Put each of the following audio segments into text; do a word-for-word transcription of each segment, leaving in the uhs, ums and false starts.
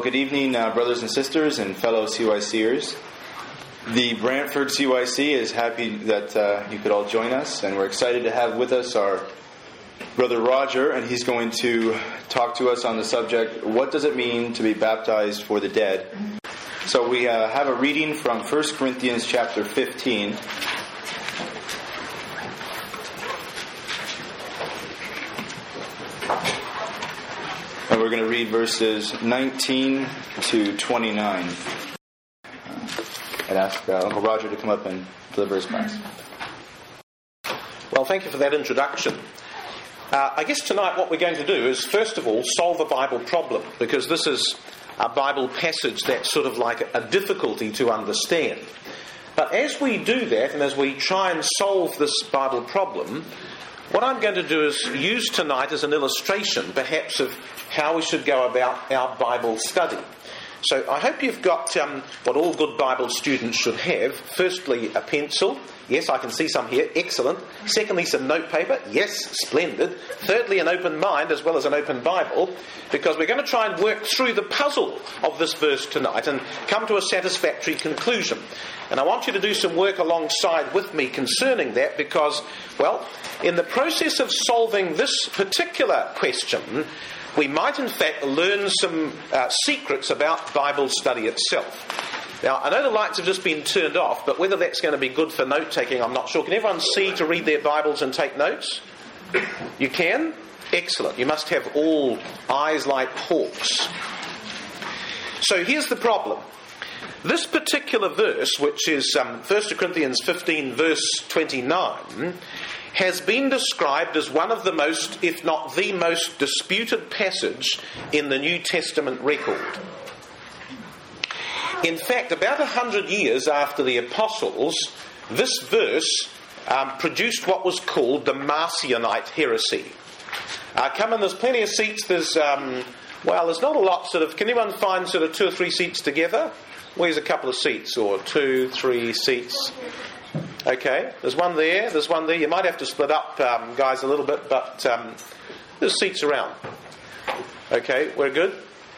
good evening, uh, brothers and sisters and fellow C Y C'ers. The Brantford C Y C is happy that uh, you could all join us, and we're excited to have with us our brother Roger, and he's going to talk to us on the subject, what does it mean to be baptized for the dead? So we uh, have a reading from First Corinthians chapter fifteen. And we're going to read verses nineteen to twenty-nine. I'd ask uh, Uncle Roger to come up and deliver his class. Well, thank you for that introduction. Uh, I guess tonight what we're going to do is, first of all, solve a Bible problem, because this is a Bible passage that's sort of like a difficulty to understand. But as we do that, and as we try and solve this Bible problem, what I'm going to do is use tonight as an illustration, perhaps, of how we should go about our Bible study. So I hope you've got um, what all good Bible students should have. Firstly, a pencil. Yes, I can see some here. Excellent. Secondly, some notepaper. Yes, splendid. Thirdly, an open mind as well as an open Bible, because we're going to try and work through the puzzle of this verse tonight and come to a satisfactory conclusion. And I want you to do some work alongside with me concerning that, because, well, in the process of solving this particular question, we might in fact learn some uh, secrets about Bible study itself. Now, I know the lights have just been turned off, but whether that's going to be good for note-taking, I'm not sure. Can everyone see to read their Bibles and take notes? You can? Excellent. You must have all eyes like hawks. So here's the problem. This particular verse, which is um, First Corinthians fifteen, verse twenty-nine, has been described as one of the most, if not the most, disputed passage in the New Testament record. In fact, about a hundred years after the Apostles, this verse um, produced what was called the Marcionite heresy. Uh, come in, there's plenty of seats. There's, um, well, there's not a lot. Sort of, can anyone find sort of two or three seats together? Where's a couple of seats, or two, three seats? Okay, there's one there, there's one there. You might have to split up, um, guys, a little bit, but um, there's seats around. Okay, we're good?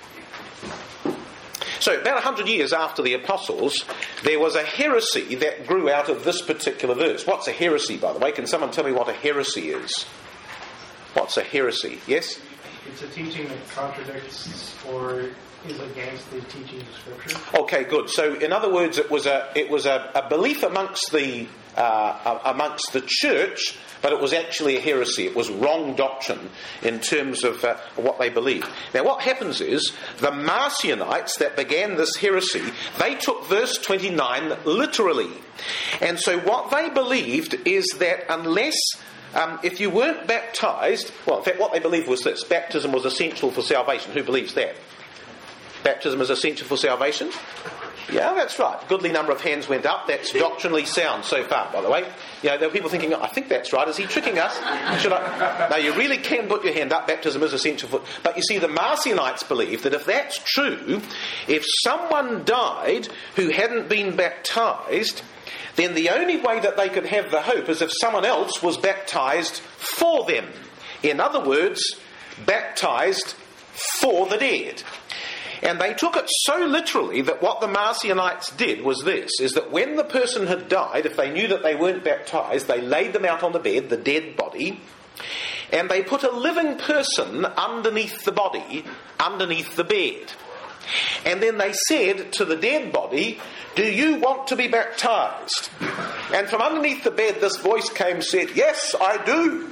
So, about a hundred years after the Apostles, there was a heresy that grew out of this particular verse. What's a heresy, by the way? Can someone tell me what a heresy is? What's a heresy? Yes? It's a teaching that contradicts or is against the teaching of Scripture. Okay, good. So, in other words, it was a it was a, a belief amongst the uh, amongst the church, but it was actually a heresy. It was wrong doctrine in terms of uh, what they believed. Now, what happens is the Marcionites that began this heresy, they took verse twenty-nine literally, and so what they believed is that unless Um, if you weren't baptized, well, in fact, what they believed was this: baptism was essential for salvation. Who believes that? Baptism is essential for salvation? Yeah, that's right. A goodly number of hands went up. That's doctrinally sound so far, by the way. You know, there were people thinking, oh, I think that's right. Is he tricking us? Should I? No, you really can put your hand up. Baptism is essential for... But you see, the Marcionites believe that if that's true, if someone died who hadn't been baptized, then the only way that they could have the hope is if someone else was baptized for them. In other words, baptized for the dead. And they took it so literally that what the Marcionites did was this, is that when the person had died, if they knew that they weren't baptized, they laid them out on the bed, the dead body, and they put a living person underneath the body, underneath the bed. And then they said to the dead body, do you want to be baptized? And from underneath the bed this voice came and said, yes, I do.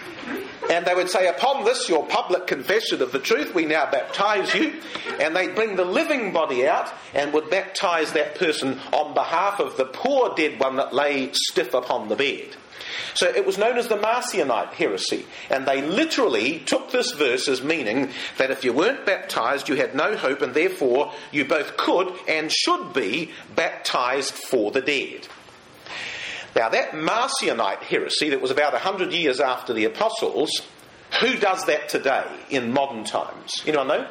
And they would say, upon this, your public confession of the truth, we now baptize you. And they'd bring the living body out and would baptize that person on behalf of the poor dead one that lay stiff upon the bed. So it was known as the Marcionite heresy. And they literally took this verse as meaning that if you weren't baptized, you had no hope, and therefore you both could and should be baptized for the dead. Now, that Marcionite heresy that was about a hundred years after the Apostles, who does that today in modern times? Anyone know?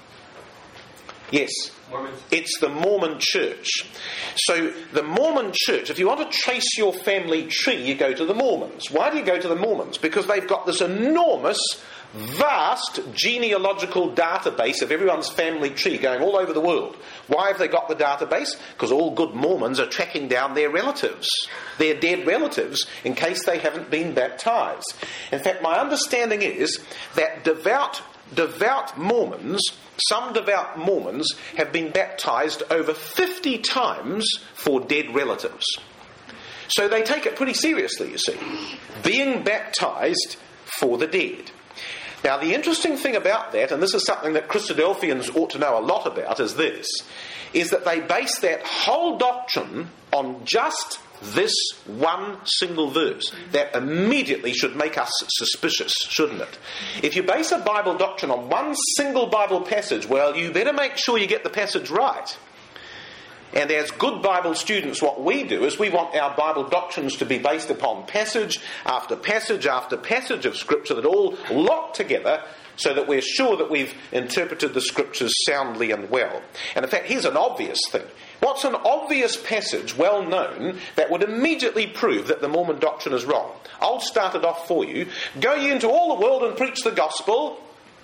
Yes. Mormons. It's the Mormon Church. So the Mormon Church, if you want to trace your family tree, you go to the Mormons. Why do you go to the Mormons? Because they've got this enormous vast genealogical database of everyone's family tree going all over the world. Why have they got the database? Because all good Mormons are tracking down their relatives, their dead relatives, in case they haven't been baptized. In fact, my understanding is that devout, devout Mormons, some devout Mormons, have been baptized over fifty times for dead relatives. So they take it pretty seriously, you see, being baptized for the dead. Now, the interesting thing about that, and this is something that Christadelphians ought to know a lot about, is this, is that they base that whole doctrine on just this one single verse. That immediately should make us suspicious, shouldn't it? If you base a Bible doctrine on one single Bible passage, well, you better make sure you get the passage right. And as good Bible students, what we do is we want our Bible doctrines to be based upon passage after passage after passage of Scripture that all lock together so that we're sure that we've interpreted the Scriptures soundly and well. And in fact, here's an obvious thing. What's an obvious passage, well known, that would immediately prove that the Mormon doctrine is wrong? I'll start it off for you. Go ye into all the world and preach the gospel.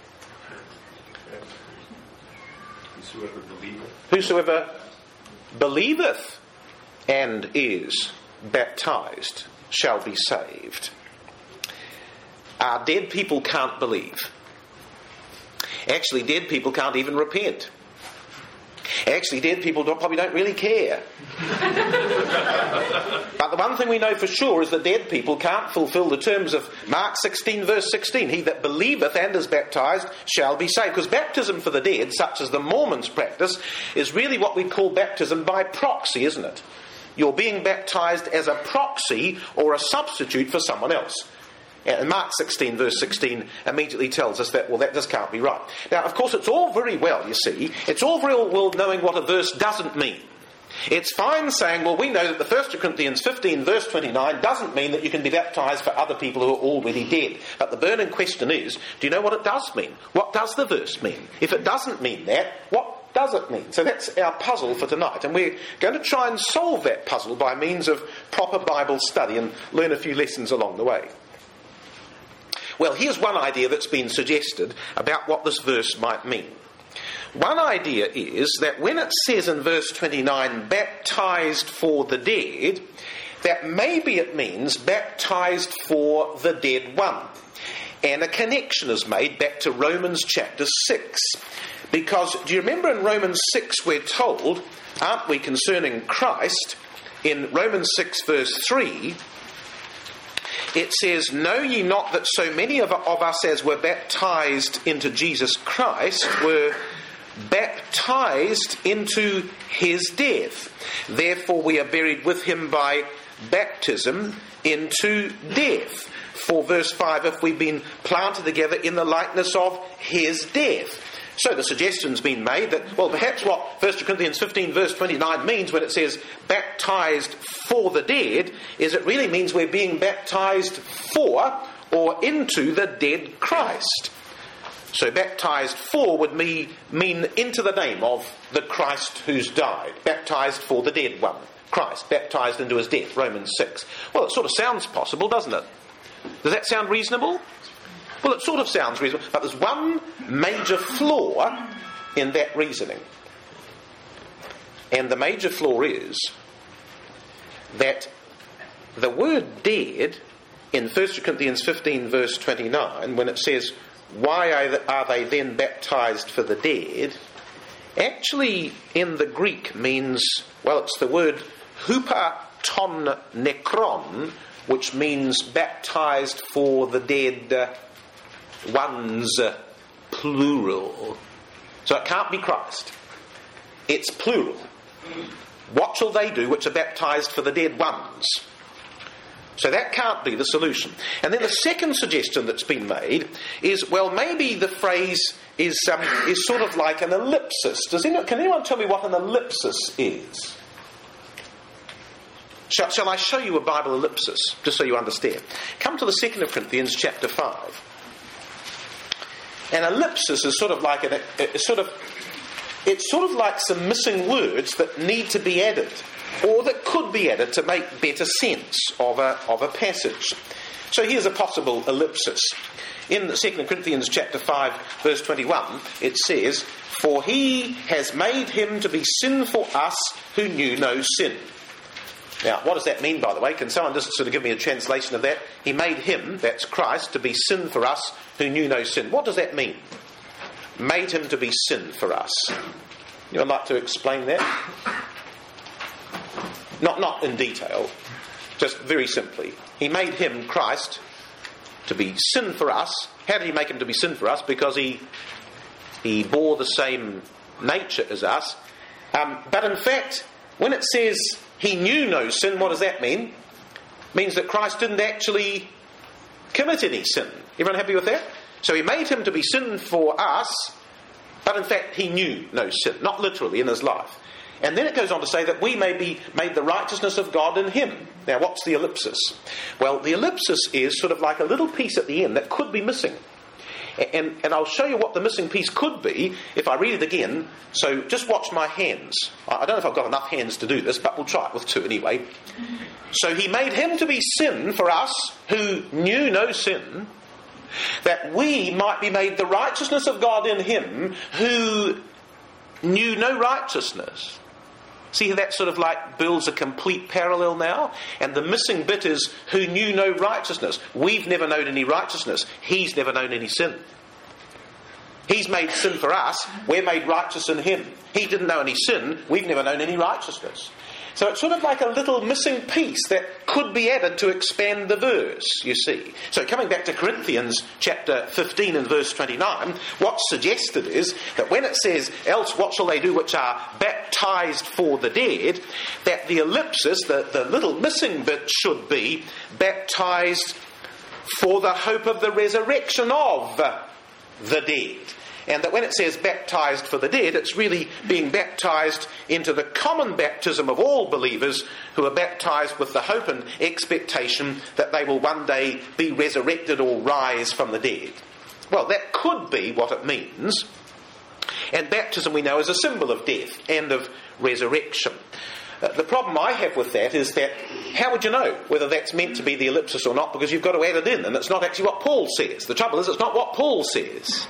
Whosoever believeth. Whosoever believeth and is baptized shall be saved. Our dead people can't believe. Actually, dead people can't even repent. Actually, dead people don't, probably don't really care. But the one thing we know for sure is that dead people can't fulfill the terms of Mark sixteen verse sixteen. He that believeth and is baptized shall be saved. Because baptism for the dead, such as the Mormons practice, is really what we call baptism by proxy, isn't it? You're being baptized as a proxy or a substitute for someone else. And Mark sixteen verse sixteen immediately tells us that, well, that just can't be right. Now, of course, it's all very well, you see, it's all very well knowing what a verse doesn't mean. It's fine saying, well, we know that the First Corinthians fifteen verse twenty-nine doesn't mean that you can be baptized for other people who are already dead. But the burning question is, do you know what it does mean? What does the verse mean? If it doesn't mean that, what does it mean? So that's our puzzle for tonight. And we're going to try and solve that puzzle by means of proper Bible study and learn a few lessons along the way. Well, here's one idea that's been suggested about what this verse might mean. One idea is that when it says in verse twenty-nine, baptized for the dead, that maybe it means baptized for the dead one. And a connection is made back to Romans chapter six. Because, do you remember in Romans six we're told, aren't we, concerning Christ, in Romans six verse three, it says, know ye not that so many of, of us as were baptized into Jesus Christ were baptized into his death. Therefore we are buried with him by baptism into death. For verse five, if we've been planted together in the likeness of his death. So the suggestion's been made that, well, perhaps what First Corinthians fifteen verse twenty-nine means when it says baptized for the dead is it really means we're being baptized for or into the dead Christ. So baptized for would mean, mean into the name of the Christ who's died. Baptized for the dead one. Christ, baptized into his death, Romans six. Well, it sort of sounds possible, doesn't it? Does that sound reasonable? Well, it sort of sounds reasonable, but there's one major flaw in that reasoning. And the major flaw is that the word dead in First Corinthians fifteen verse twenty-nine, when it says, why are they then baptized for the dead, actually in the Greek means, well, it's the word hupaton nekron, which means baptized for the dead uh, ones, uh, plural. So it can't be Christ. It's plural. What shall they do which are baptized for the dead ones? So that can't be the solution. And then the second suggestion that's been made is, well, maybe the phrase is um, is sort of like an ellipsis. Does anyone, can anyone tell me what an ellipsis is? Shall, shall I show you a Bible ellipsis, just so you understand? Come to the Second of Corinthians chapter five. An ellipsis is sort of like an, a, a sort of, it's sort of like some missing words that need to be added, or that could be added to make better sense of a of a passage. So here's a possible ellipsis. in Second Corinthians chapter five, verse twenty-one, it says, "For he has made him to be sin for us who knew no sin." Now, what does that mean, by the way? Can someone just sort of give me a translation of that? He made him, that's Christ, to be sin for us who knew no sin. What does that mean? Made him to be sin for us. You would like to explain that? Not, not in detail, just very simply. He made him, Christ, to be sin for us. How did he make him to be sin for us? Because he he bore the same nature as us. Um, but in fact, when it says he knew no sin, what does that mean? It means that Christ didn't actually commit any sin. Everyone happy with that? So he made him to be sin for us, but in fact he knew no sin. Not literally in his life. And then it goes on to say that we may be made the righteousness of God in him. Now, what's the ellipsis? Well, the ellipsis is sort of like a little piece at the end that could be missing. And, and I'll show you what the missing piece could be if I read it again. So just watch my hands. I don't know if I've got enough hands to do this, but we'll try it with two anyway. So he made him to be sin for us who knew no sin, that we might be made the righteousness of God in him who knew no righteousness. See how that sort of like builds a complete parallel now? And the missing bit is who knew no righteousness. We've never known any righteousness. He's never known any sin. He's made sin for us. We're made righteous in him. He didn't know any sin. We've never known any righteousness. So it's sort of like a little missing piece that could be added to expand the verse, you see. So coming back to Corinthians chapter fifteen and verse twenty-nine, what's suggested is that when it says, "Else what shall they do which are baptized for the dead," that the ellipsis, the, the little missing bit should be baptized for the hope of the resurrection of the dead. And that when it says baptized for the dead, it's really being baptized into the common baptism of all believers who are baptized with the hope and expectation that they will one day be resurrected or rise from the dead. Well, that could be what it means. And baptism, we know, is a symbol of death and of resurrection. Uh, the problem I have with that is that how would you know whether that's meant to be the ellipsis or not? Because you've got to add it in, and it's not actually what Paul says. The trouble is, it's not what Paul says.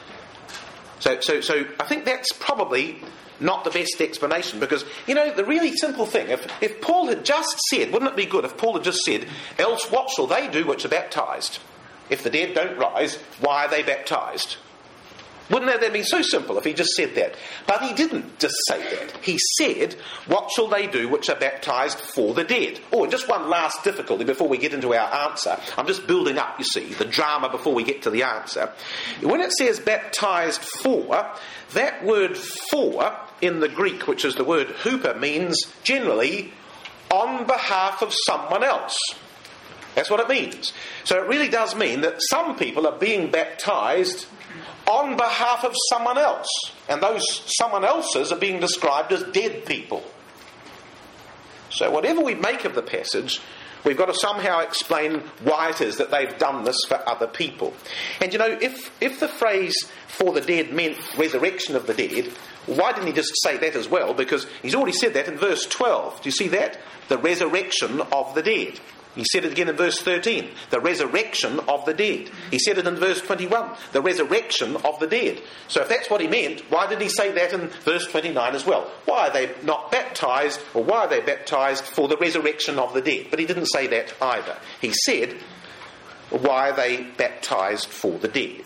So, so, so I think that's probably not the best explanation, because, you know, the really simple thing, if, if Paul had just said, wouldn't it be good if Paul had just said, "Else what shall they do which are baptized? If the dead don't rise, why are they baptized?" Wouldn't that have been so simple if he just said that? But he didn't just say that. He said, "What shall they do which are baptized for the dead?" Oh, and just one last difficulty before we get into our answer. I'm just building up, you see, the drama before we get to the answer. When it says baptized for, that word for in the Greek, which is the word huper, means generally on behalf of someone else. That's what it means. So it really does mean that some people are being baptized on behalf of someone else. And those someone else's are being described as dead people. So whatever we make of the passage, we've got to somehow explain why it is that they've done this for other people. And you know, if, if the phrase "for the dead" meant resurrection of the dead, why didn't he just say that as well? Because he's already said that in verse twelve. Do you see that? The resurrection of the dead. He said it again in verse thirteen, the resurrection of the dead. He said it in verse twenty-one, the resurrection of the dead. So if that's what he meant, why did he say that in verse twenty-nine as well? Why are they not baptized, or why are they baptized for the resurrection of the dead? But he didn't say that either. He said, why are they baptized for the dead?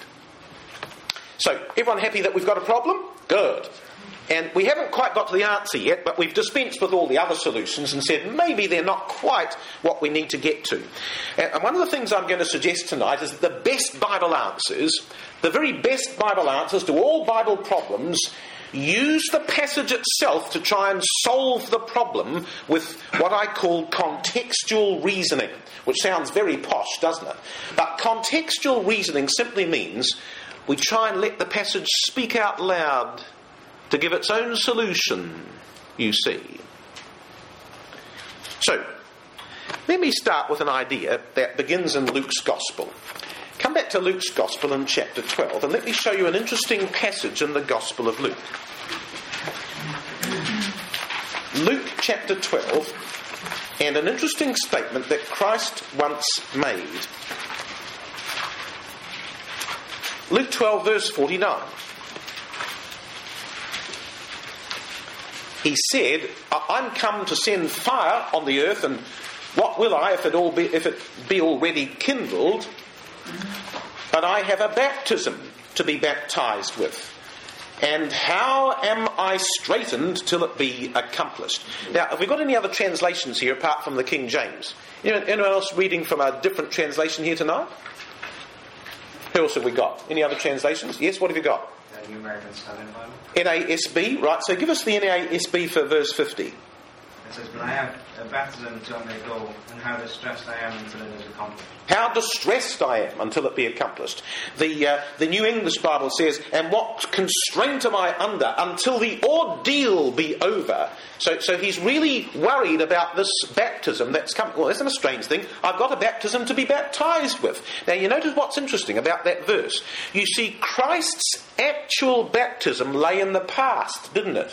So, everyone happy that we've got a problem? Good. And we haven't quite got to the answer yet, but we've dispensed with all the other solutions and said maybe they're not quite what we need to get to. And one of the things I'm going to suggest tonight is that the best Bible answers, the very best Bible answers to all Bible problems, use the passage itself to try and solve the problem with what I call contextual reasoning, which sounds very posh, doesn't it? But contextual reasoning simply means we try and let the passage speak out loud to give its own solution, you see. So, let me start with an idea that begins in Luke's Gospel. Come back to Luke's Gospel in chapter twelve, and let me show you an interesting passage in the Gospel of Luke. Luke chapter twelve, and an interesting statement that Christ once made. Luke twelve, verse forty-nine. He said, I'm come to send fire on the earth, and what will I if it all be if it be already kindled? But I have a baptism to be baptized with. And how am I straitened till it be accomplished? Now, have we got any other translations here apart from the King James? Anyone, anyone else reading from a different translation here tonight? Who else have we got? Any other translations? Yes, what have you got? The New American Standard Bible. N A S B, right, so give us the N A S B for verse fifty. It says, but I have a baptism to undergo, and how distressed I am until it is accomplished. How distressed I am until it be accomplished. The uh, the New English Bible says, and what constraint am I under until the ordeal be over. So so he's really worried about this baptism that's come. Well, isn't a strange thing? I've got a baptism to be baptized with. Now you notice what's interesting about that verse. You see, Christ's actual baptism lay in the past, didn't it?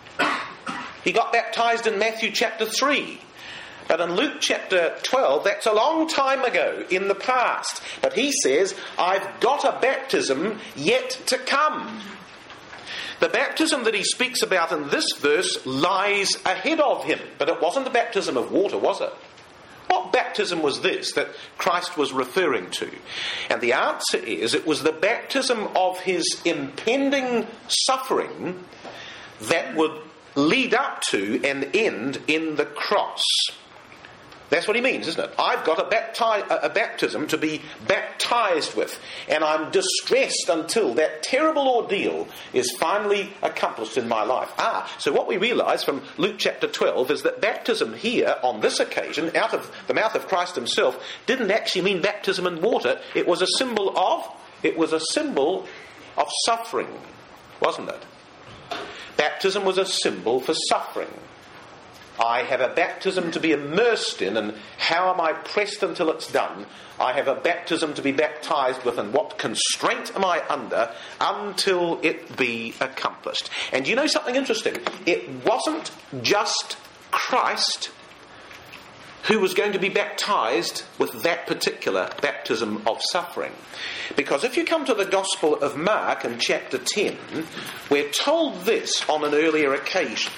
He got baptized in Matthew chapter three. But in Luke chapter twelve, that's a long time ago, in the past. But he says, I've got a baptism yet to come. The baptism that he speaks about in this verse lies ahead of him. But it wasn't the baptism of water, was it? What baptism was this that Christ was referring to? And the answer is, it was the baptism of his impending suffering that would lead up to and end in the cross. That's what he means, isn't it? I've got a, bapti- a baptism to be baptized with, and I'm distressed until that terrible ordeal is finally accomplished in my life. Ah, so what we realise from Luke chapter twelve is that baptism here, on this occasion, out of the mouth of Christ himself, didn't actually mean baptism in water. It was a symbol of, it was a symbol of suffering, wasn't it? Baptism was a symbol for suffering. I have a baptism to be immersed in, and how am I pressed until it's done? I have a baptism to be baptized with, and what constraint am I under until it be accomplished? And you know something interesting? It wasn't just Christ who was going to be baptized with that particular baptism of suffering. Because if you come to the Gospel of Mark in chapter ten, we're told this on an earlier occasion.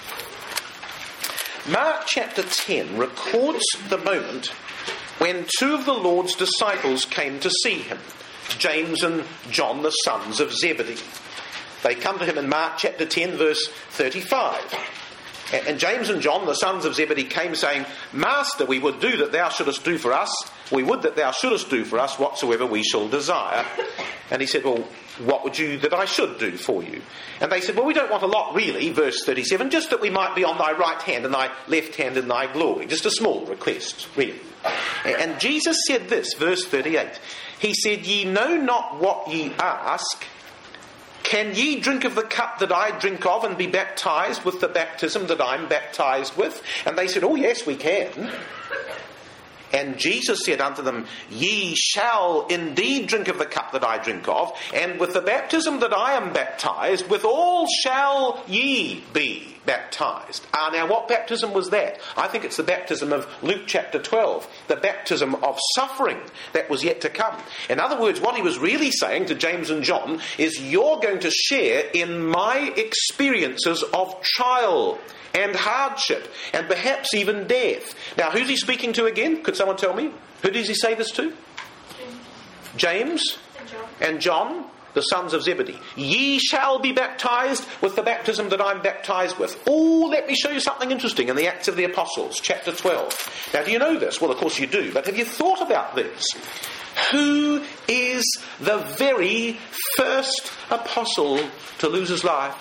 Mark chapter ten records the moment when two of the Lord's disciples came to see him, James and John, the sons of Zebedee. They come to him in Mark chapter ten, verse thirty-five. And James and John, the sons of Zebedee, came saying, Master, we would do that thou shouldest do for us. We would that thou shouldest do for us whatsoever we shall desire. And he said, well, what would you that I should do for you? And they said, well, we don't want a lot really, verse thirty-seven, just that we might be on thy right hand and thy left hand in thy glory. Just a small request, really. And Jesus said this, verse thirty-eight. He said, ye know not what ye ask. Can ye drink of the cup that I drink of and be baptized with the baptism that I'm baptized with? And they said, oh yes, we can. And Jesus said unto them, ye shall indeed drink of the cup that I drink of, and with the baptism that I am baptized, with all shall ye be baptized. Ah, now what baptism was that? I think it's the baptism of Luke chapter twelve, the baptism of suffering that was yet to come. In other words, what he was really saying to James and John is, you're going to share in my experiences of trial and hardship, and perhaps even death. Now, who's he speaking to again? Could someone tell me? Who does he say this to? James and John, and John, the sons of Zebedee. Ye shall be baptized with the baptism that I'm baptized with. Oh, let me show you something interesting in the Acts of the Apostles, chapter twelve. Now, do you know this? Well, of course you do, but have you thought about this? Who is the very first apostle to lose his life?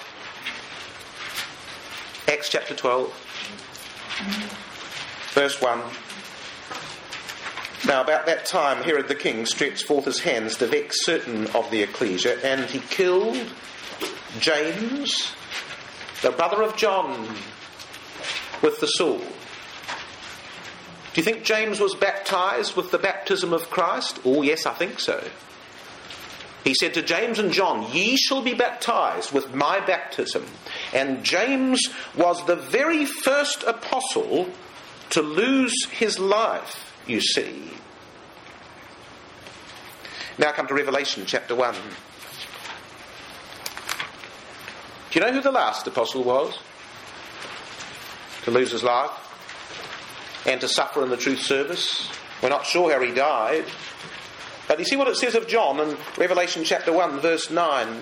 Acts chapter twelve, verse one. Now about that time Herod the king stretched forth his hands to vex certain of the ecclesia, and he killed James, the brother of John, with the sword. Do you think James was baptized with the baptism of Christ? Oh yes, I think so. He said to James and John, ye shall be baptized with my baptism. And James was the very first apostle to lose his life, you see. Now come to Revelation chapter one. Do you know who the last apostle was to lose his life and to suffer in the truth service? We're not sure how he died. But you see what it says of John in Revelation chapter one, verse nine.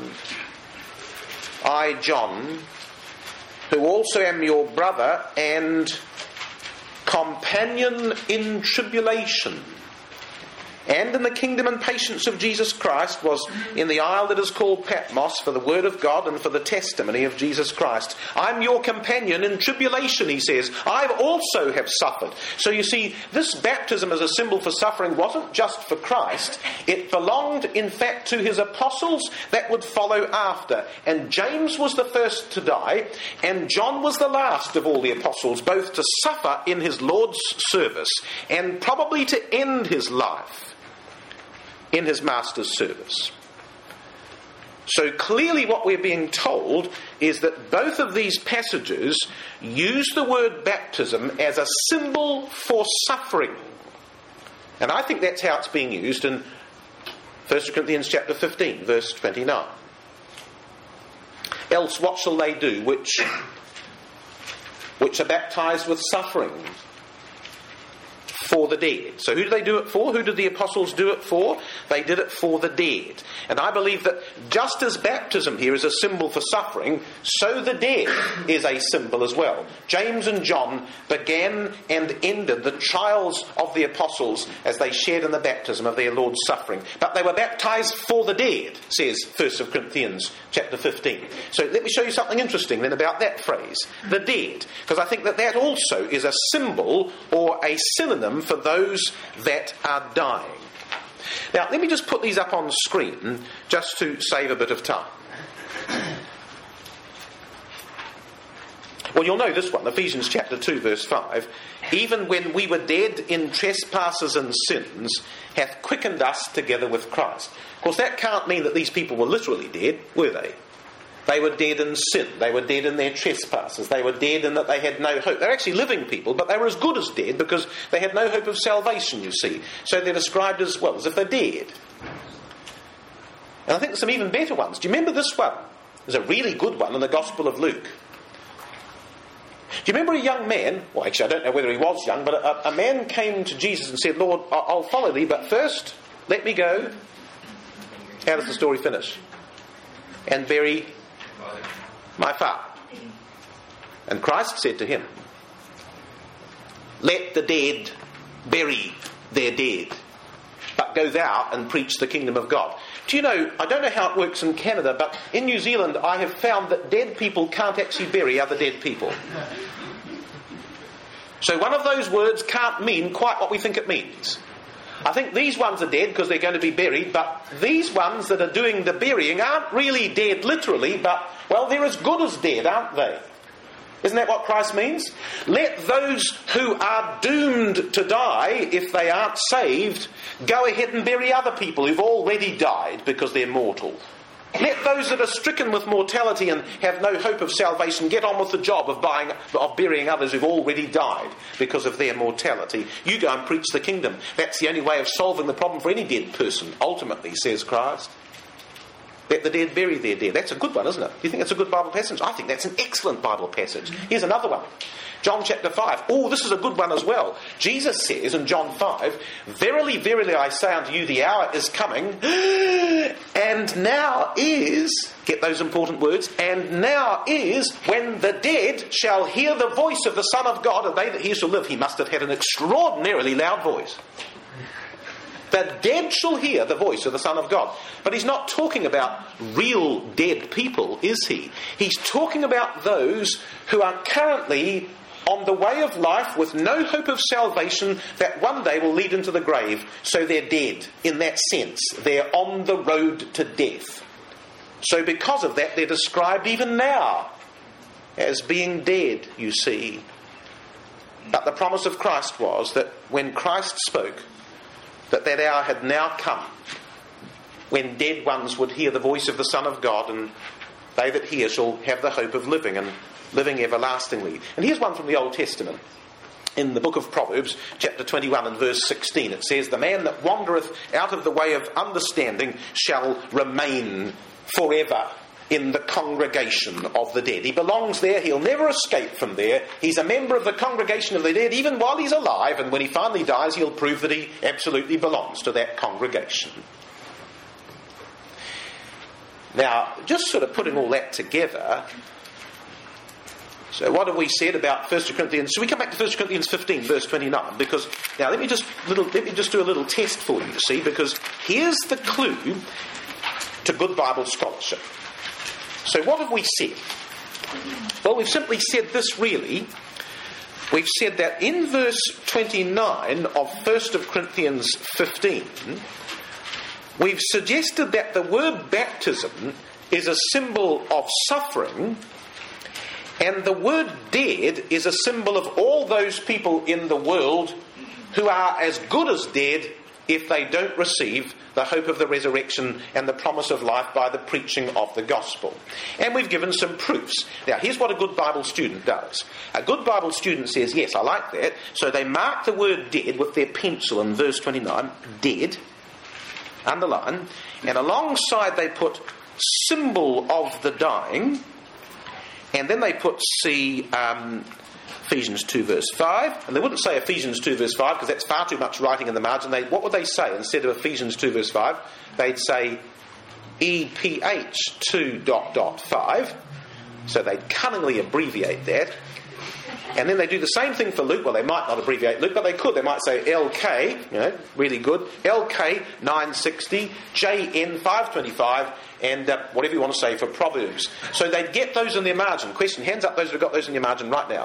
I, John, who also am your brother and companion in tribulation, and in the kingdom and patience of Jesus Christ, was in the isle that is called Patmos for the word of God and for the testimony of Jesus Christ. I'm your companion in tribulation, he says. I also have suffered. So you see, this baptism as a symbol for suffering wasn't just for Christ. It belonged, in fact, to his apostles that would follow after. And James was the first to die, and John was the last of all the apostles, both to suffer in his Lord's service and probably to end his life in his master's service. So clearly what we're being told is that both of these passages use the word baptism as a symbol for suffering. And I think that's how it's being used in First Corinthians chapter fifteen, verse twenty-nine. Else what shall they do which, which are baptized with suffering? For the dead. So who do they do it for? Who did the apostles do it for? They did it for the dead. And I believe that just as baptism here is a symbol for suffering, so the dead is a symbol as well. James and John began and ended the trials of the apostles as they shared in the baptism of their Lord's suffering. But they were baptized for the dead, says First Corinthians chapter fifteen. So let me show you something interesting then about that phrase, the dead. Because I think that that also is a symbol or a synonym for those that are dying. Now, let me just put these up on the screen just to save a bit of time. Well, you'll know this one, Ephesians chapter two, verse five. Even when we were dead in trespasses and sins, hath quickened us together with Christ. Of course, that can't mean that these people were literally dead, were they? They were dead in sin. They were dead in their trespasses. They were dead in that they had no hope. They're actually living people, but they were as good as dead because they had no hope of salvation, you see. So they're described as, well, as if they're dead. And I think there's some even better ones. Do you remember this one? There's a really good one in the Gospel of Luke. Do you remember a young man, well, actually I don't know whether he was young, but a, a man came to Jesus and said, Lord, I'll follow thee, but first let me go. How does the story finish? And bury my father. And Christ said to him, let the dead bury their dead, but go thou and preach the kingdom of God. Do you know, I don't know how it works in Canada, but in New Zealand I have found that dead people can't actually bury other dead people. So one of those words can't mean quite what we think it means. I think these ones are dead because they're going to be buried, but these ones that are doing the burying aren't really dead literally, but, well, they're as good as dead, aren't they? Isn't that what Christ means? Let those who are doomed to die, if they aren't saved, go ahead and bury other people who've already died because they're mortal. Let those that are stricken with mortality and have no hope of salvation get on with the job of, buying, of burying others who've already died because of their mortality. You go and preach the kingdom. That's the only way of solving the problem for any dead person, ultimately, says Christ. Let the dead bury their dead. That's a good one, isn't it? Do you think that's a good Bible passage? I think that's an excellent Bible passage. Here's another one. John chapter five. Oh, this is a good one as well. Jesus says in John five, verily, verily, I say unto you, the hour is coming, and now is, get those important words, and now is when the dead shall hear the voice of the Son of God, and they that hear shall live. He must have had an extraordinarily loud voice. The dead shall hear the voice of the Son of God. But he's not talking about real dead people, is he? He's talking about those who are currently on the way of life with no hope of salvation that one day will lead into the grave. So they're dead in that sense. They're on the road to death. So because of that, they're described even now as being dead, you see. But the promise of Christ was that when Christ spoke, that that hour had now come when dead ones would hear the voice of the Son of God, and they that hear shall have the hope of living and living everlastingly. And here's one from the Old Testament. in the book of Proverbs, chapter twenty-one and verse sixteen. It says, "The man that wandereth out of the way of understanding shall remain forever in the congregation of the dead." He belongs there. He'll never escape from there. He's a member of the congregation of the dead even while he's alive, and when he finally dies, he'll prove that he absolutely belongs to that congregation. Now, just sort of putting all that together, so what have we said about First Corinthians? Should we come back to First Corinthians fifteen, verse twenty-nine? Because now let me just little, let me just do a little test for you, see, because here's the clue to good Bible scholarship. So what have we said? Well, we've simply said this really. We've said that in verse twenty-nine of First Corinthians fifteen, we've suggested that the word baptism is a symbol of suffering, and the word dead is a symbol of all those people in the world who are as good as dead if they don't receive the hope of the resurrection and the promise of life by the preaching of the gospel. And we've given some proofs. Now, here's what a good Bible student does. A good Bible student says, yes, I like that. So they mark the word dead with their pencil in verse twenty-nine, dead, underline, and alongside they put symbol of the dying, and then they put, see, um, Ephesians two verse five, and they wouldn't say Ephesians two verse five because that's far too much writing in the margin. They, what would they say instead of Ephesians two verse five? They'd say E P H two dot dot five, so they'd cunningly abbreviate that. And then they do the same thing for Luke. Well, they might not abbreviate Luke, but they could. They might say L K, you know, really good, L K nine sixty, J N five twenty-five, and uh, whatever you want to say for Proverbs. So they'd get those in their margin. Question, hands up those who've got those in your margin right now.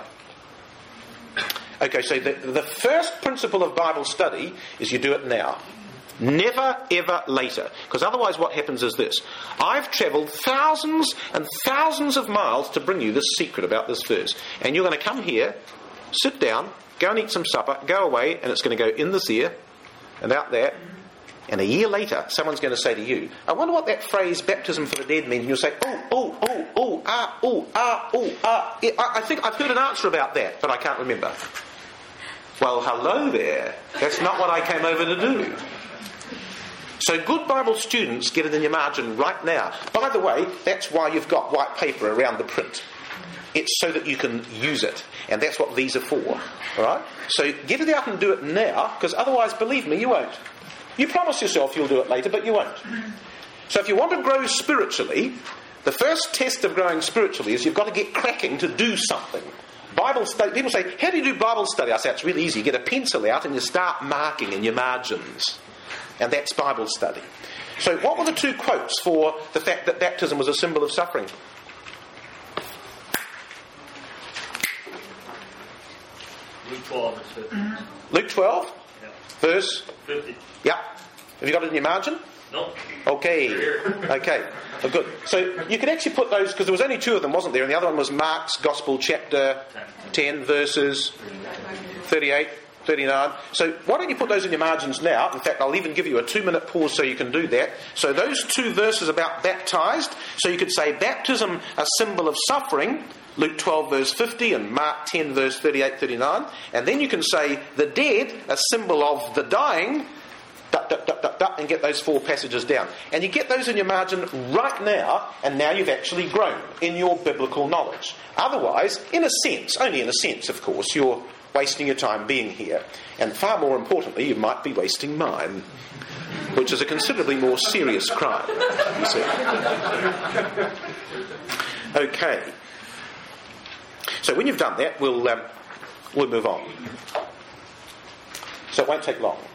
Okay, so the, the first principle of Bible study is you do it now. Never, ever later. Because otherwise what happens is this. I've travelled thousands and thousands of miles to bring you this secret about this verse. And you're going to come here, sit down, go and eat some supper, go away, and it's going to go in this ear and out there. And a year later, someone's going to say to you, I wonder what that phrase, baptism for the dead, means. And you'll say, oh, oh, oh, oh, ah, oh, ah, oh, ah. I think I've heard an answer about that, but I can't remember. Well, hello there. That's not what I came over to do. So good Bible students, get it in your margin right now. By the way, that's why you've got white paper around the print. It's so that you can use it. And that's what these are for. All right? So get it out and do it now, because otherwise, believe me, you won't. You promise yourself you'll do it later, but you won't. So if you want to grow spiritually, the first test of growing spiritually is you've got to get cracking to do something. Bible study. People say, how do you do Bible study? I say, it's really easy. You get a pencil out and you start marking in your margins. And that's Bible study. So what were the two quotes for the fact that baptism was a symbol of suffering? Luke twelve, verse fifty. Luke twelve, Yeah. verse? fifty. Yeah. Have you got it in your margin? No. Okay. Okay. Oh, good. So you could actually put those, because there was only two of them, wasn't there? And the other one was Mark's Gospel, chapter ten, verses thirty-eight, thirty-nine. So why don't you put those in your margins now? In fact, I'll even give you a two-minute pause so you can do that. So those two verses about baptised. So you could say baptism, a symbol of suffering, Luke twelve, verse fifty, and Mark ten, verse thirty-eight, thirty-nine. And then you can say the dead, a symbol of the dying, Duck, duck, duck, duck, duck, and get those four passages down. And you get those in your margin right now, and now you've actually grown in your biblical knowledge. Otherwise, in a sense, only in a sense, of course, you're wasting your time being here. And far more importantly, you might be wasting mine, which is a considerably more serious crime, you see. Okay. So when you've done that, we'll, um, we'll move on. So it won't take long.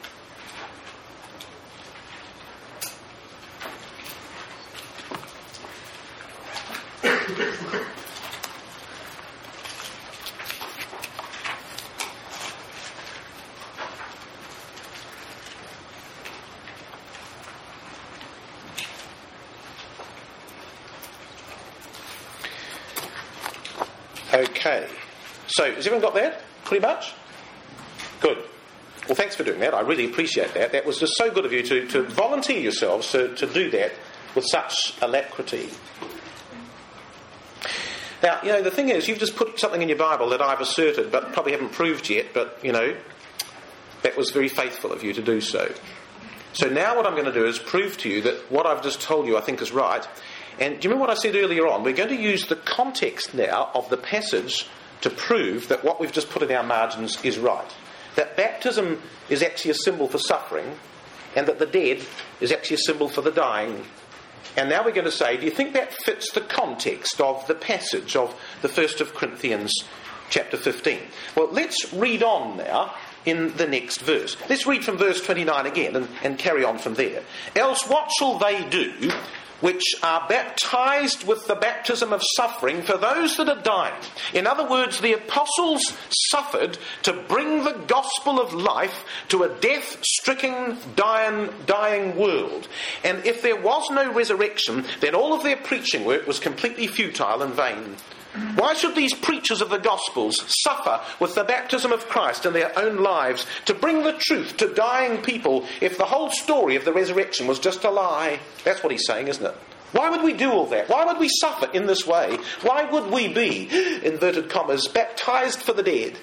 Okay. So, has everyone got that? Pretty much? Good. Well, thanks for doing that. I really appreciate that. That was just so good of you to, to volunteer yourselves to, to do that with such alacrity. Now, you know, the thing is, you've just put something in your Bible that I've asserted, but probably haven't proved yet, but, you know, that was very faithful of you to do so. So now what I'm going to do is prove to you that what I've just told you I think is right. And do you remember what I said earlier on? We're going to use the context now of the passage to prove that what we've just put in our margins is right. That baptism is actually a symbol for suffering, and that the dead is actually a symbol for the dying. And now we're going to say, do you think that fits the context of the passage of the first of Corinthians chapter fifteen? Well, let's read on now in the next verse. Let's read from verse twenty-nine again and, and carry on from there. Else what shall they do which are baptized with the baptism of suffering for those that are dying? In other words, the apostles suffered to bring the gospel of life to a death-stricken, dying, dying world. And if there was no resurrection, then all of their preaching work was completely futile and vain. Why should these preachers of the Gospels suffer with the baptism of Christ in their own lives to bring the truth to dying people if the whole story of the resurrection was just a lie? That's what he's saying, isn't it? Why would we do all that? Why would we suffer in this way? Why would we be, inverted commas, baptized for the dead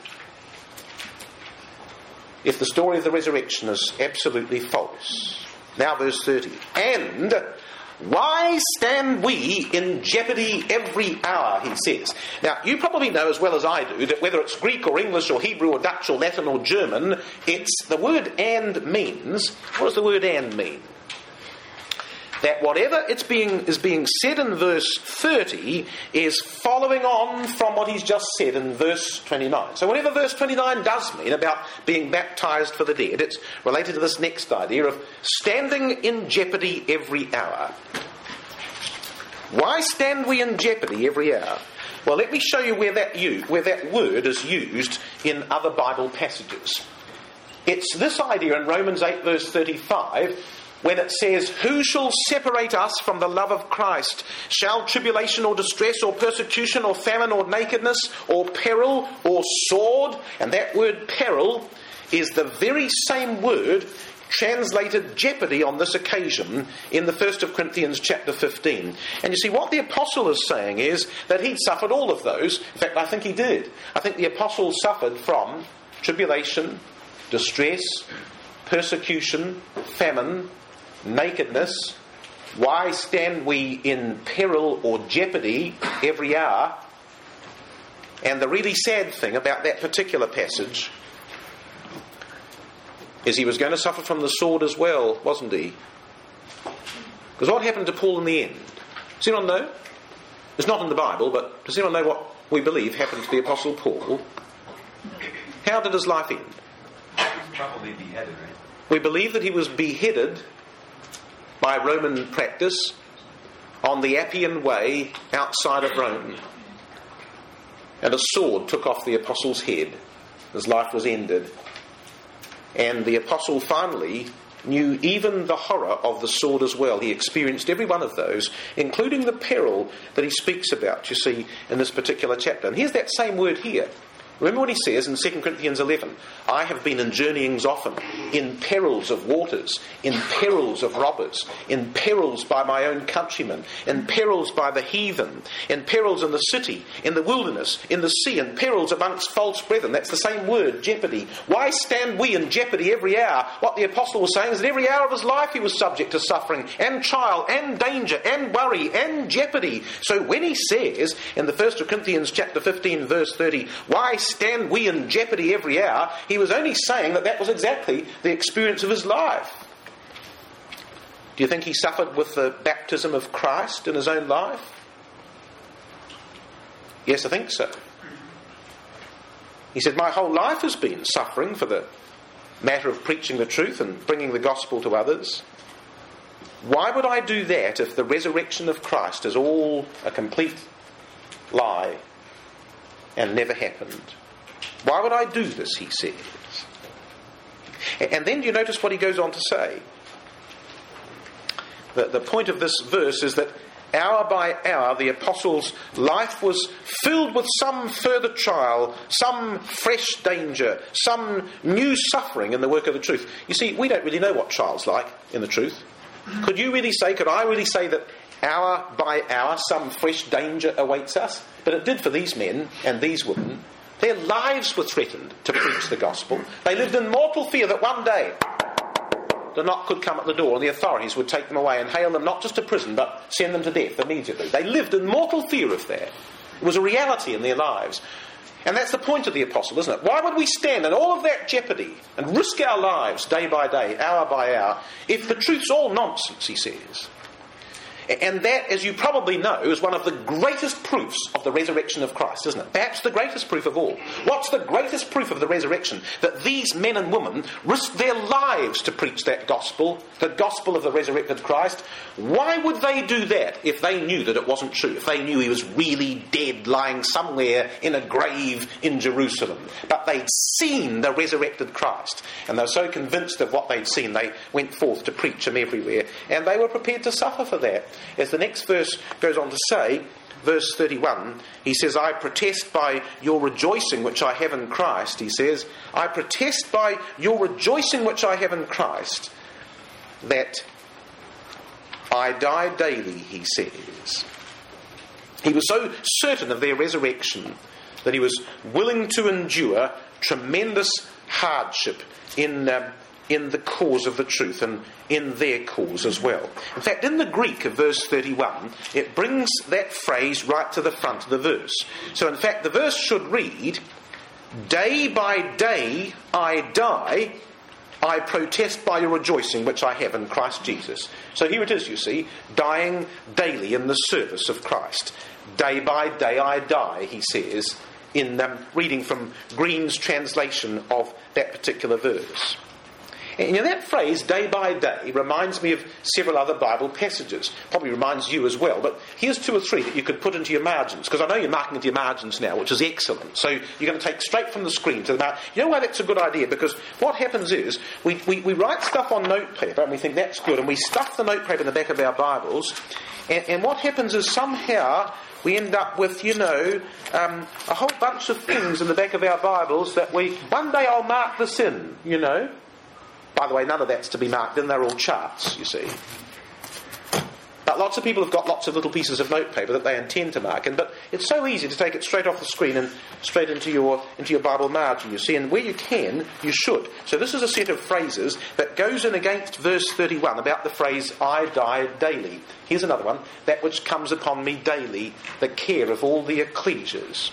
if the story of the resurrection is absolutely false? Now verse thirty. And why stand we in jeopardy every hour, he says. Now, you probably know as well as I do that whether it's Greek or English or Hebrew or Dutch or Latin or German, it's the word and means. What does the word and mean? That whatever it's being is being said in verse thirty is following on from what he's just said in verse twenty-nine. So whatever verse twenty-nine does mean about being baptized for the dead, it's related to this next idea of standing in jeopardy every hour. Why stand we in jeopardy every hour? Well, let me show you where that you, where that word is used in other Bible passages. It's this idea in Romans eight verse thirty-five, when it says, who shall separate us from the love of Christ? Shall tribulation or distress or persecution or famine or nakedness or peril or sword? And that word peril is the very same word translated jeopardy on this occasion in the first of Corinthians chapter fifteen. And you see, what the apostle is saying is that he'd suffered all of those. In fact, I think he did. I think the apostle suffered from tribulation, distress, persecution, famine, nakedness. Why stand we in peril or jeopardy every hour? And the really sad thing about that particular passage is he was going to suffer from the sword as well, wasn't he? Because what happened to Paul in the end? Does anyone know? It's not in the Bible, but does anyone know what we believe happened to the Apostle Paul? How did his life end? Probably beheaded, right? We believe that he was beheaded by Roman practice on the Appian Way outside of Rome. And a sword took off the apostle's head. His life was ended. And the apostle finally knew even the horror of the sword as well. He experienced every one of those, including the peril that he speaks about, you see, in this particular chapter. And here's that same word here. Remember what he says in Second Corinthians eleven. I have been in journeyings often, in perils of waters, in perils of robbers, in perils by my own countrymen, in perils by the heathen, in perils in the city, in the wilderness, in the sea, in perils amongst false brethren. That's the same word, jeopardy. Why stand we in jeopardy every hour? What the apostle was saying is that every hour of his life he was subject to suffering and trial and danger and worry and jeopardy. So when he says in the first of Corinthians chapter fifteen verse thirty, why stand we in jeopardy every hour, he was only saying that that was exactly the experience of his life. Do you think he suffered with the baptism of Christ in his own life? Yes, I think so. He said, my whole life has been suffering for the matter of preaching the truth and bringing the gospel to others. Why would I do that if the resurrection of Christ is all a complete lie and never happened? Why would I do this, he says. And then do you notice what he goes on to say? The, the point of this verse is that hour by hour the apostle's life was filled with some further trial, some fresh danger, some new suffering in the work of the truth. You see, we don't really know what trial's like in the truth. Could you really say, could I really say that Hour by hour, some fresh danger awaits us. But it did for these men and these women. Their lives were threatened to preach the gospel. They lived in mortal fear that one day the knock could come at the door and the authorities would take them away and hail them not just to prison but send them to death immediately. They lived in mortal fear of that. It was a reality in their lives. And that's the point of the apostle, isn't it? Why would we stand in all of that jeopardy and risk our lives day by day, hour by hour, if the truth's all nonsense, he says? And that, as you probably know, is one of the greatest proofs of the resurrection of Christ, isn't it? Perhaps the greatest proof of all. What's the greatest proof of the resurrection? That these men and women risked their lives to preach that gospel, the gospel of the resurrected Christ. Why would they do that if they knew that it wasn't true? If they knew he was really dead, lying somewhere in a grave in Jerusalem? But they'd seen the resurrected Christ. And they were so convinced of what they'd seen, they went forth to preach him everywhere. And they were prepared to suffer for that. As the next verse goes on to say, verse thirty-one, he says, I protest by your rejoicing which I have in Christ, he says, I protest by your rejoicing which I have in Christ, that I die daily, he says. He was so certain of their resurrection that he was willing to endure tremendous hardship in um, in the cause of the truth and in their cause as well. In fact, in the Greek of verse thirty-one, it brings that phrase right to the front of the verse. So in fact, the verse should read, day by day I die, I protest by your rejoicing which I have in Christ Jesus. So here it is, you see, dying daily in the service of Christ. Day by day I die, he says, in um, reading from Green's translation of that particular verse. And you know, that phrase, day by day, reminds me of several other Bible passages. Probably reminds you as well. But here's two or three that you could put into your margins. Because I know you're marking into your margins now, which is excellent. So you're going to take straight from the screen to the margin. You know why that's a good idea? Because what happens is, we, we, we write stuff on notepaper, and we think that's good, and we stuff the notepaper in the back of our Bibles, and, and what happens is somehow we end up with, you know, um, a whole bunch of things in the back of our Bibles that we, one day I'll mark this in, you know. By the way, none of that's to be marked in, they're all charts, you see. But lots of people have got lots of little pieces of notepaper that they intend to mark in, but it's so easy to take it straight off the screen and straight into your into your Bible margin, you see, and where you can, you should. So this is a set of phrases that goes in against verse thirty-one about the phrase, I die daily. Here's another one, that which comes upon me daily, the care of all the ecclesias.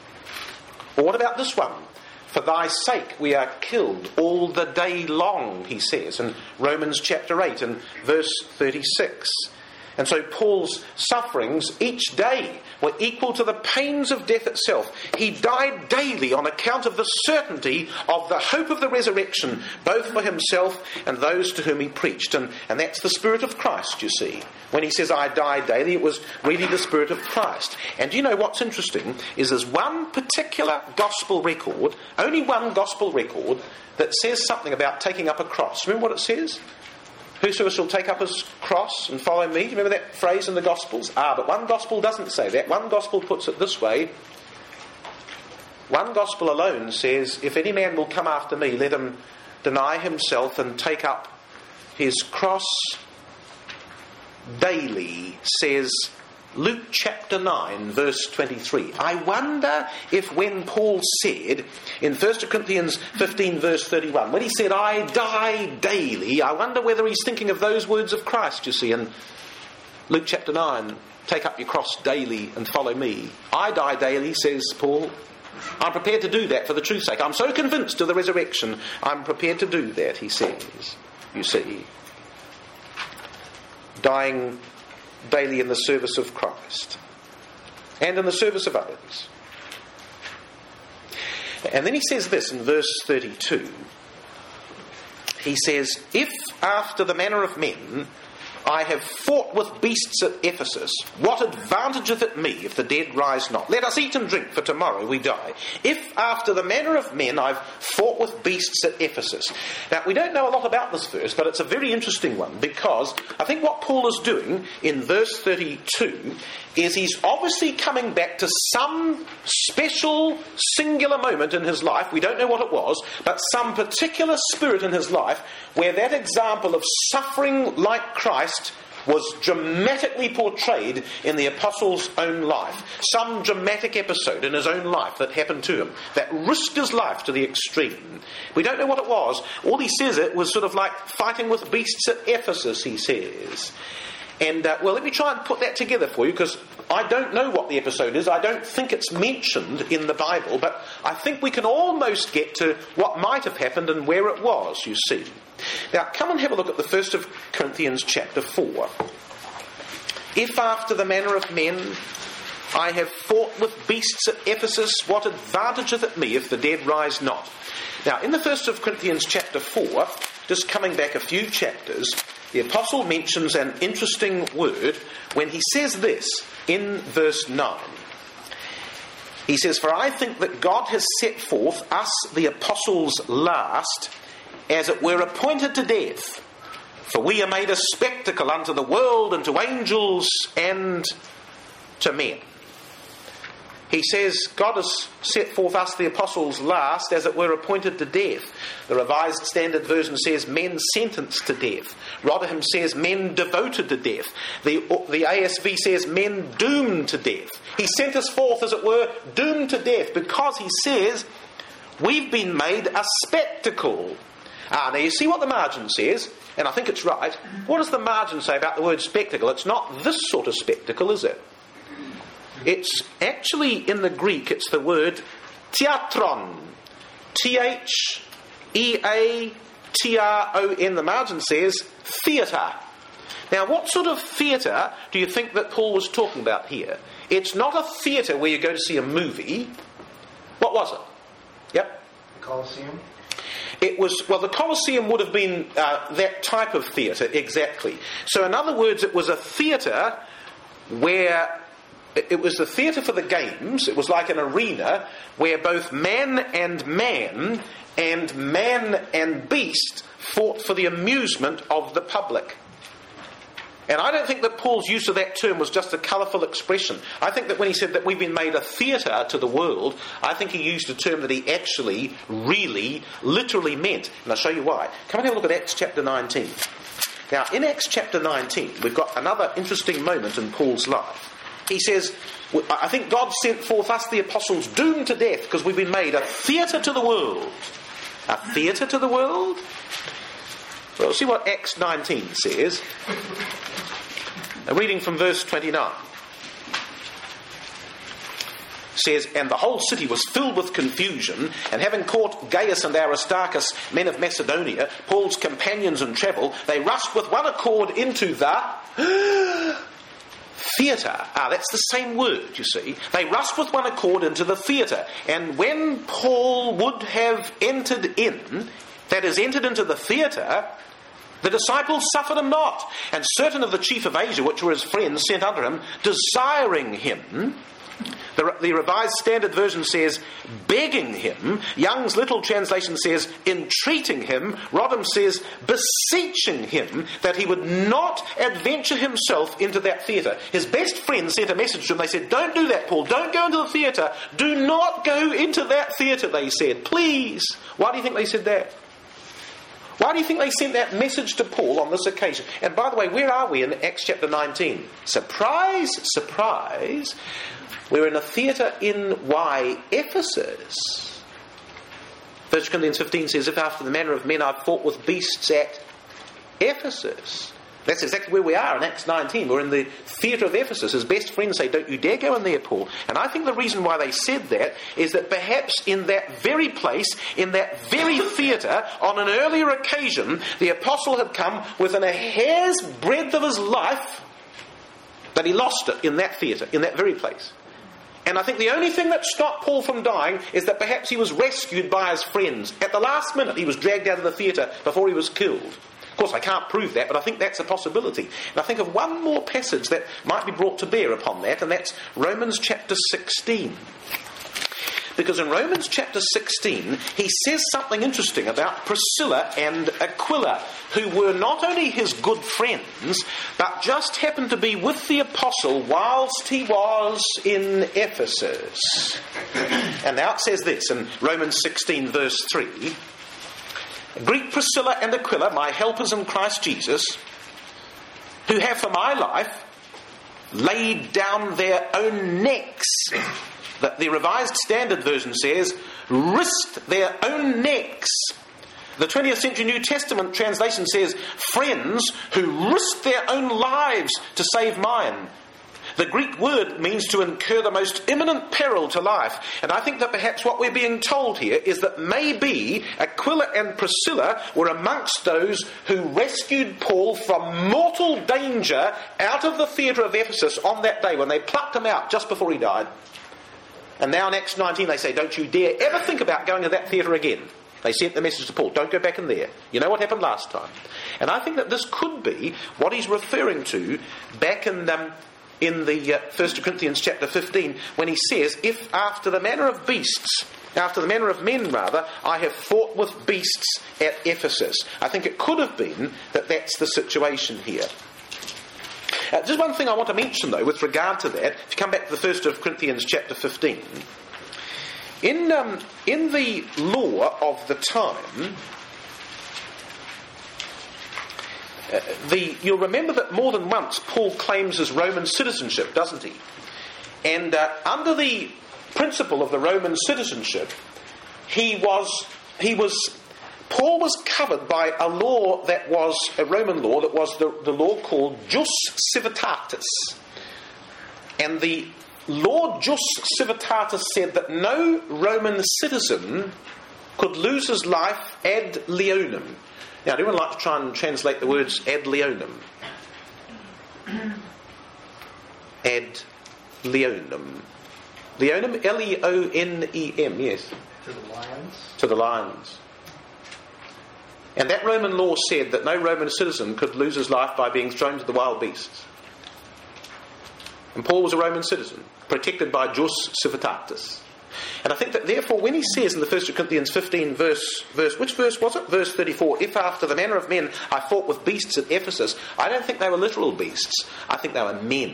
Or what about this one? For thy sake we are killed all the day long, he says in Romans chapter eight and verse thirty-six. And so Paul's sufferings each day were equal to the pains of death itself. He died daily on account of the certainty of the hope of the resurrection, both for himself and those to whom he preached. And, and that's the Spirit of Christ, you see. When he says, I die daily, it was really the Spirit of Christ. And do you know what's interesting is there's one particular gospel record, only one gospel record, that says something about taking up a cross. Remember what it says? Whosoever shall take up his cross and follow me. Do you remember that phrase in the Gospels? Ah, but one Gospel doesn't say that. One Gospel puts it this way. One Gospel alone says, if any man will come after me, let him deny himself and take up his cross daily, says Luke chapter nine, verse twenty-three. I wonder if when Paul said in First Corinthians fifteen, verse thirty-one, when he said, I die daily, I wonder whether he's thinking of those words of Christ, you see, in Luke chapter nine, take up your cross daily and follow me. I die daily, says Paul. I'm prepared to do that for the truth's sake. I'm so convinced of the resurrection, I'm prepared to do that, he says, you see. Dying daily in the service of Christ and in the service of others. And then he says this in verse thirty-two. He says, if after the manner of men I have fought with beasts at Ephesus, what advantageth it me if the dead rise not? Let us eat and drink, for tomorrow we die. If after the manner of men I've fought with beasts at Ephesus. Now, we don't know a lot about this verse, but it's a very interesting one, because I think what Paul is doing in verse thirty-two is he's obviously coming back to some special, singular moment in his life. We don't know what it was, but some particular spirit in his life where that example of suffering like Christ was dramatically portrayed in the apostle's own life. Some dramatic episode in his own life that happened to him, that risked his life to the extreme. We don't know what it was. All he says it was sort of like fighting with beasts at Ephesus, he says. And, uh, well, let me try and put that together for you, because I don't know what the episode is. I don't think it's mentioned in the Bible, but I think we can almost get to what might have happened and where it was, you see. Now, come and have a look at the first of Corinthians chapter four. If after the manner of men I have fought with beasts at Ephesus, what advantageth it me if the dead rise not? Now, in the first of Corinthians chapter four, just coming back a few chapters, the apostle mentions an interesting word when he says this in verse nine. He says, "For I think that God has set forth us, the apostles last, as it were appointed to death. For we are made a spectacle unto the world and to angels and to men." He says, God has set forth us, the apostles, last, as it were appointed to death. The Revised Standard Version says, men sentenced to death. Rotherham says, men devoted to death. The, the A S V says, men doomed to death. He sent us forth, as it were, doomed to death, because he says, we've been made a spectacle. Ah, now you see what the margin says, and I think it's right. What does the margin say about the word spectacle? It's not this sort of spectacle, is it? It's actually, in the Greek, it's the word theatron. T H E A T R O N. The margin says theatre. Now, what sort of theatre do you think that Paul was talking about here? It's not a theatre where you go to see a movie. What was it? Yep. The Colosseum. It was, well, the Colosseum would have been uh, that type of theatre, exactly. So, in other words, it was a theatre where... It was the theatre for the games. It was like an arena where both man and man and man and beast fought for the amusement of the public. And I don't think that Paul's use of that term was just a colourful expression. I think that when he said that we've been made a theatre to the world, I think he used a term that he actually, really, literally meant. And I'll show you why. Come and have a look at Acts chapter nineteen. Now, in Acts chapter nineteen, we've got another interesting moment in Paul's life. He says, I think God sent forth us, the apostles, doomed to death, because we've been made a theatre to the world. A theatre to the world? Well, see what Acts nineteen says. A reading from verse twenty-nine. Says, "And the whole city was filled with confusion, and having caught Gaius and Aristarchus, men of Macedonia, Paul's companions in travel, they rushed with one accord into the... theatre." Ah, that's the same word, you see. They rushed with one accord into the theatre. And when Paul would have entered in, that is, entered into the theatre, the disciples suffered him not. And certain of the chief of Asia, which were his friends, sent unto him, desiring him... The, the Revised Standard Version says, begging him. Young's Little Translation says, entreating him. Rodham says, beseeching him that he would not adventure himself into that theatre. His best friends sent a message to him. They said, don't do that, Paul. Don't go into the theatre. Do not go into that theatre, they said. Please. Why do you think they said that? Why do you think they sent that message to Paul on this occasion? And by the way, where are we in Acts chapter nineteen? Surprise, surprise. We're in a theatre in why? Ephesus. First Corinthians fifteen says, if after the manner of men I've fought with beasts at Ephesus. That's exactly where we are in Acts nineteen. We're in the theatre of Ephesus. His best friends say, don't you dare go in there, Paul. And I think the reason why they said that is that perhaps in that very place, in that very theatre, on an earlier occasion, the apostle had come within a hair's breadth of his life, but he lost it in that theatre, in that very place. And I think the only thing that stopped Paul from dying is that perhaps he was rescued by his friends. At the last minute, he was dragged out of the theatre before he was killed. Of course, I can't prove that, but I think that's a possibility. And I think of one more passage that might be brought to bear upon that, and that's Romans chapter sixteen. Because in Romans chapter sixteen, he says something interesting about Priscilla and Aquila, who were not only his good friends, but just happened to be with the apostle whilst he was in Ephesus. And now it says this in Romans sixteen verse three, "Greet Priscilla and Aquila, my helpers in Christ Jesus, who have for my life laid down their own necks. The, the Revised Standard Version says, risked their own necks. The twentieth century New Testament translation says, friends who risked their own lives to save mine. The Greek word means to incur the most imminent peril to life. And I think that perhaps what we're being told here is that maybe Aquila and Priscilla were amongst those who rescued Paul from mortal danger out of the theatre of Ephesus on that day when they plucked him out just before he died. And now in Acts nineteen they say, don't you dare ever think about going to that theatre again. They sent the message to Paul, don't go back in there. You know what happened last time. And I think that this could be what he's referring to back in um, in the uh, First Corinthians chapter fifteen, when he says, if after the manner of beasts, after the manner of men rather, I have fought with beasts at Ephesus. I think it could have been that that's the situation here. Uh, just one thing I want to mention though with regard to that, if you come back to the First Corinthians chapter fifteen, in, um, in the law of the time, Uh, the, you'll remember that more than once Paul claims his Roman citizenship, doesn't he? And uh, under the principle of the Roman citizenship, he was, he was, Paul was covered by a law that was, a Roman law that was the, the law called Jus Civitatis. And the law Jus Civitatis said that no Roman citizen could lose his life ad leonem. Now, do anyone like to try and translate the words ad leonem? Ad leonem. Leonem, L E O N E M, yes. To the lions. To the lions. And that Roman law said that no Roman citizen could lose his life by being thrown to the wild beasts. And Paul was a Roman citizen, protected by Jus Civitatis. And I think that therefore when he says in the First Corinthians fifteen verse, verse, which verse was it? Verse thirty-four, if after the manner of men I fought with beasts at Ephesus, I don't think they were literal beasts. I think they were men.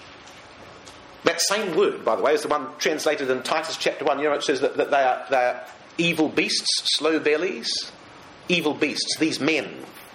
That same word, by the way, is the one translated in Titus chapter one. You know, it says that, that they, are, they are evil beasts, slow bellies. Evil beasts, these men.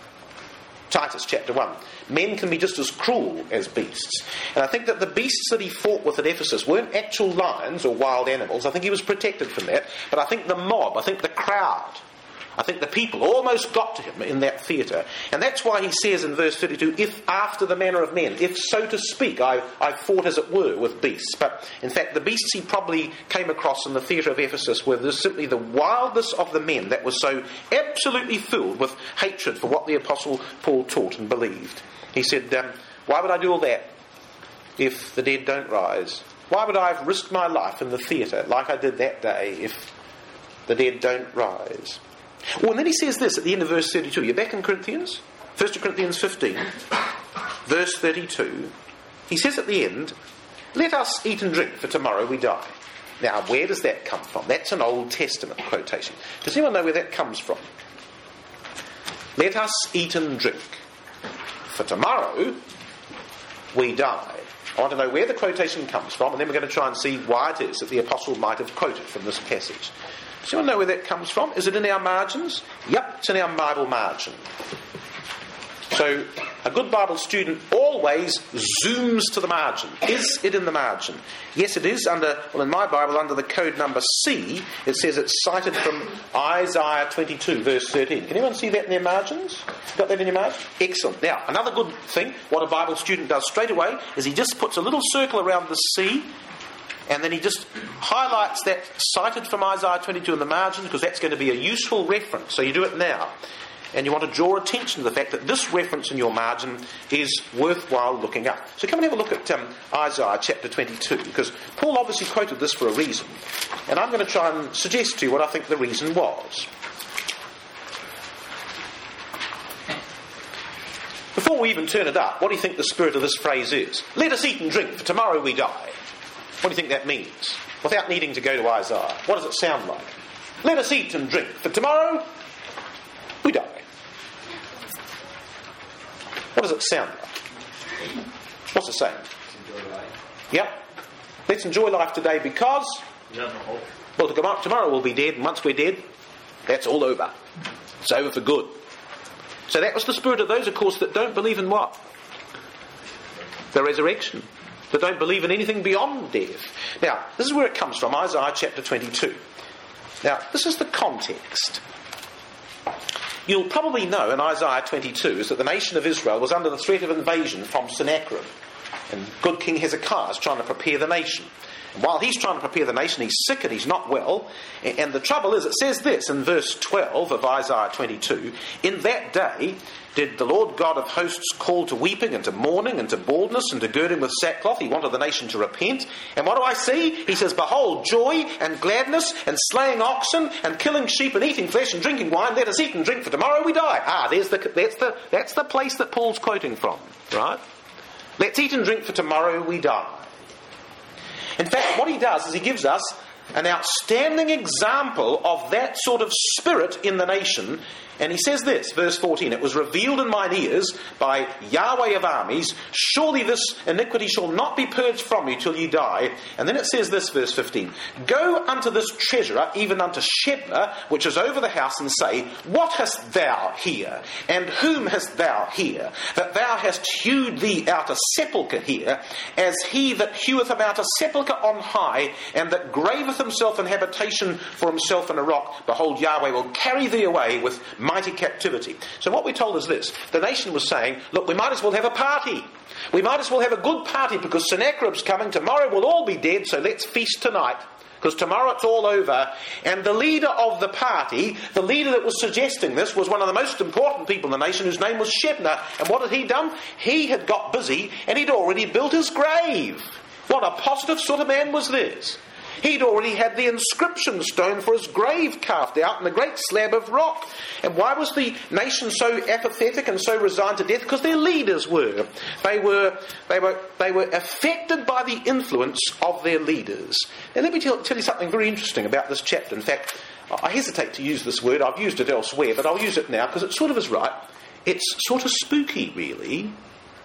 Titus chapter one. Men can be just as cruel as beasts. And I think that the beasts that he fought with at Ephesus weren't actual lions or wild animals. I think he was protected from that. But I think the mob, I think the crowd, I think the people almost got to him in that theatre. And that's why he says in verse thirty-two, if after the manner of men, if so to speak, I, I fought as it were with beasts. But in fact the beasts he probably came across in the theatre of Ephesus were simply the wildness of the men that was so absolutely filled with hatred for what the Apostle Paul taught and believed. He said, um, why would I do all that if the dead don't rise? Why would I have risked my life in the theatre like I did that day if the dead don't rise? Oh, and then he says this at the end of verse thirty-two. You're back in Corinthians? First Corinthians fifteen, verse thirty-two. He says at the end, let us eat and drink, for tomorrow we die. Now, where does that come from? That's an Old Testament quotation. Does anyone know where that comes from? Let us eat and drink, for tomorrow we die. I want to know where the quotation comes from, and then we're going to try and see why it is that the Apostle might have quoted from this passage. Does anyone know where that comes from? Is it in our margins? Yep, it's in our Bible margin. So, a good Bible student always zooms to the margin. Is it in the margin? Yes, it is. Under, well, in my Bible, under the code number C, it says it's cited from Isaiah twenty-two, verse thirteen. Can anyone see that in their margins? Got that in your margin? Excellent. Now, another good thing, what a Bible student does straight away, is he just puts a little circle around the C, and then he just highlights that cited from Isaiah twenty-two in the margin, because that's going to be a useful reference. So you do it now. And you want to draw attention to the fact that this reference in your margin is worthwhile looking up. So come and have a look at um, Isaiah chapter twenty-two, because Paul obviously quoted this for a reason. And I'm going to try and suggest to you what I think the reason was. Before we even turn it up, what do you think the spirit of this phrase is? Let us eat and drink, for tomorrow we die. What do you think that means? Without needing to go to Isaiah, what does it sound like? Let us eat and drink, for tomorrow we die. What does it sound like? What's it saying? Enjoy life. Yep. Let's enjoy life today because, You have no hope. well, tomorrow, tomorrow we'll be dead, and once we're dead, that's all over. It's over for good. So that was the spirit of those, of course, that don't believe in what? the resurrection, that don't believe in anything beyond death. Now, this is where it comes from, Isaiah chapter twenty-two. Now, this is the context. You'll probably know in Isaiah twenty-two is that the nation of Israel was under the threat of invasion from Sennacherib. And good King Hezekiah is trying to prepare the nation. And while he's trying to prepare the nation, he's sick and he's not well. And the trouble is, it says this in verse twelve of Isaiah twenty-two, "In that day did the Lord God of hosts call to weeping and to mourning and to baldness and to girding with sackcloth." He wanted the nation to repent. And what do I see? He says, "Behold, joy and gladness and slaying oxen and killing sheep and eating flesh and drinking wine. Let us eat and drink, for tomorrow we die." Ah, there's the, that's, the, that's the place that Paul's quoting from, right? Let's eat and drink, for tomorrow we die. In fact, what he does is he gives us an outstanding example of that sort of spirit in the nation. And he says this, verse fourteen, "It was revealed in mine ears by Yahweh of armies, surely this iniquity shall not be purged from you till you die." And then it says this, verse fifteen, "Go unto this treasurer, even unto Shebna, which is over the house, and say, What hast thou here? And whom hast thou here? That thou hast hewed thee out a sepulchre here, as he that heweth him out a sepulchre on high, and that graveth himself an habitation for himself in a rock. Behold, Yahweh will carry thee away with mighty captivity." So what we're told is this. The nation was saying, look, we might as well have a party. We might as well have a good party because Sennacherib's coming. Tomorrow we'll all be dead, so let's feast tonight, because tomorrow it's all over. And the leader of the party, the leader that was suggesting this, was one of the most important people in the nation, whose name was Shebna. And what had he done? He had got busy and he'd already built his grave. What a positive sort of man was this. He'd already had the inscription stone for his grave carved out in a great slab of rock. And why was the nation so apathetic and so resigned to death? Because their leaders were. They were they were they were affected by the influence of their leaders. Now let me tell, tell you something very interesting about this chapter. In fact, I hesitate to use this word. I've used it elsewhere, but I'll use it now because it sort of is right. It's sort of spooky, really.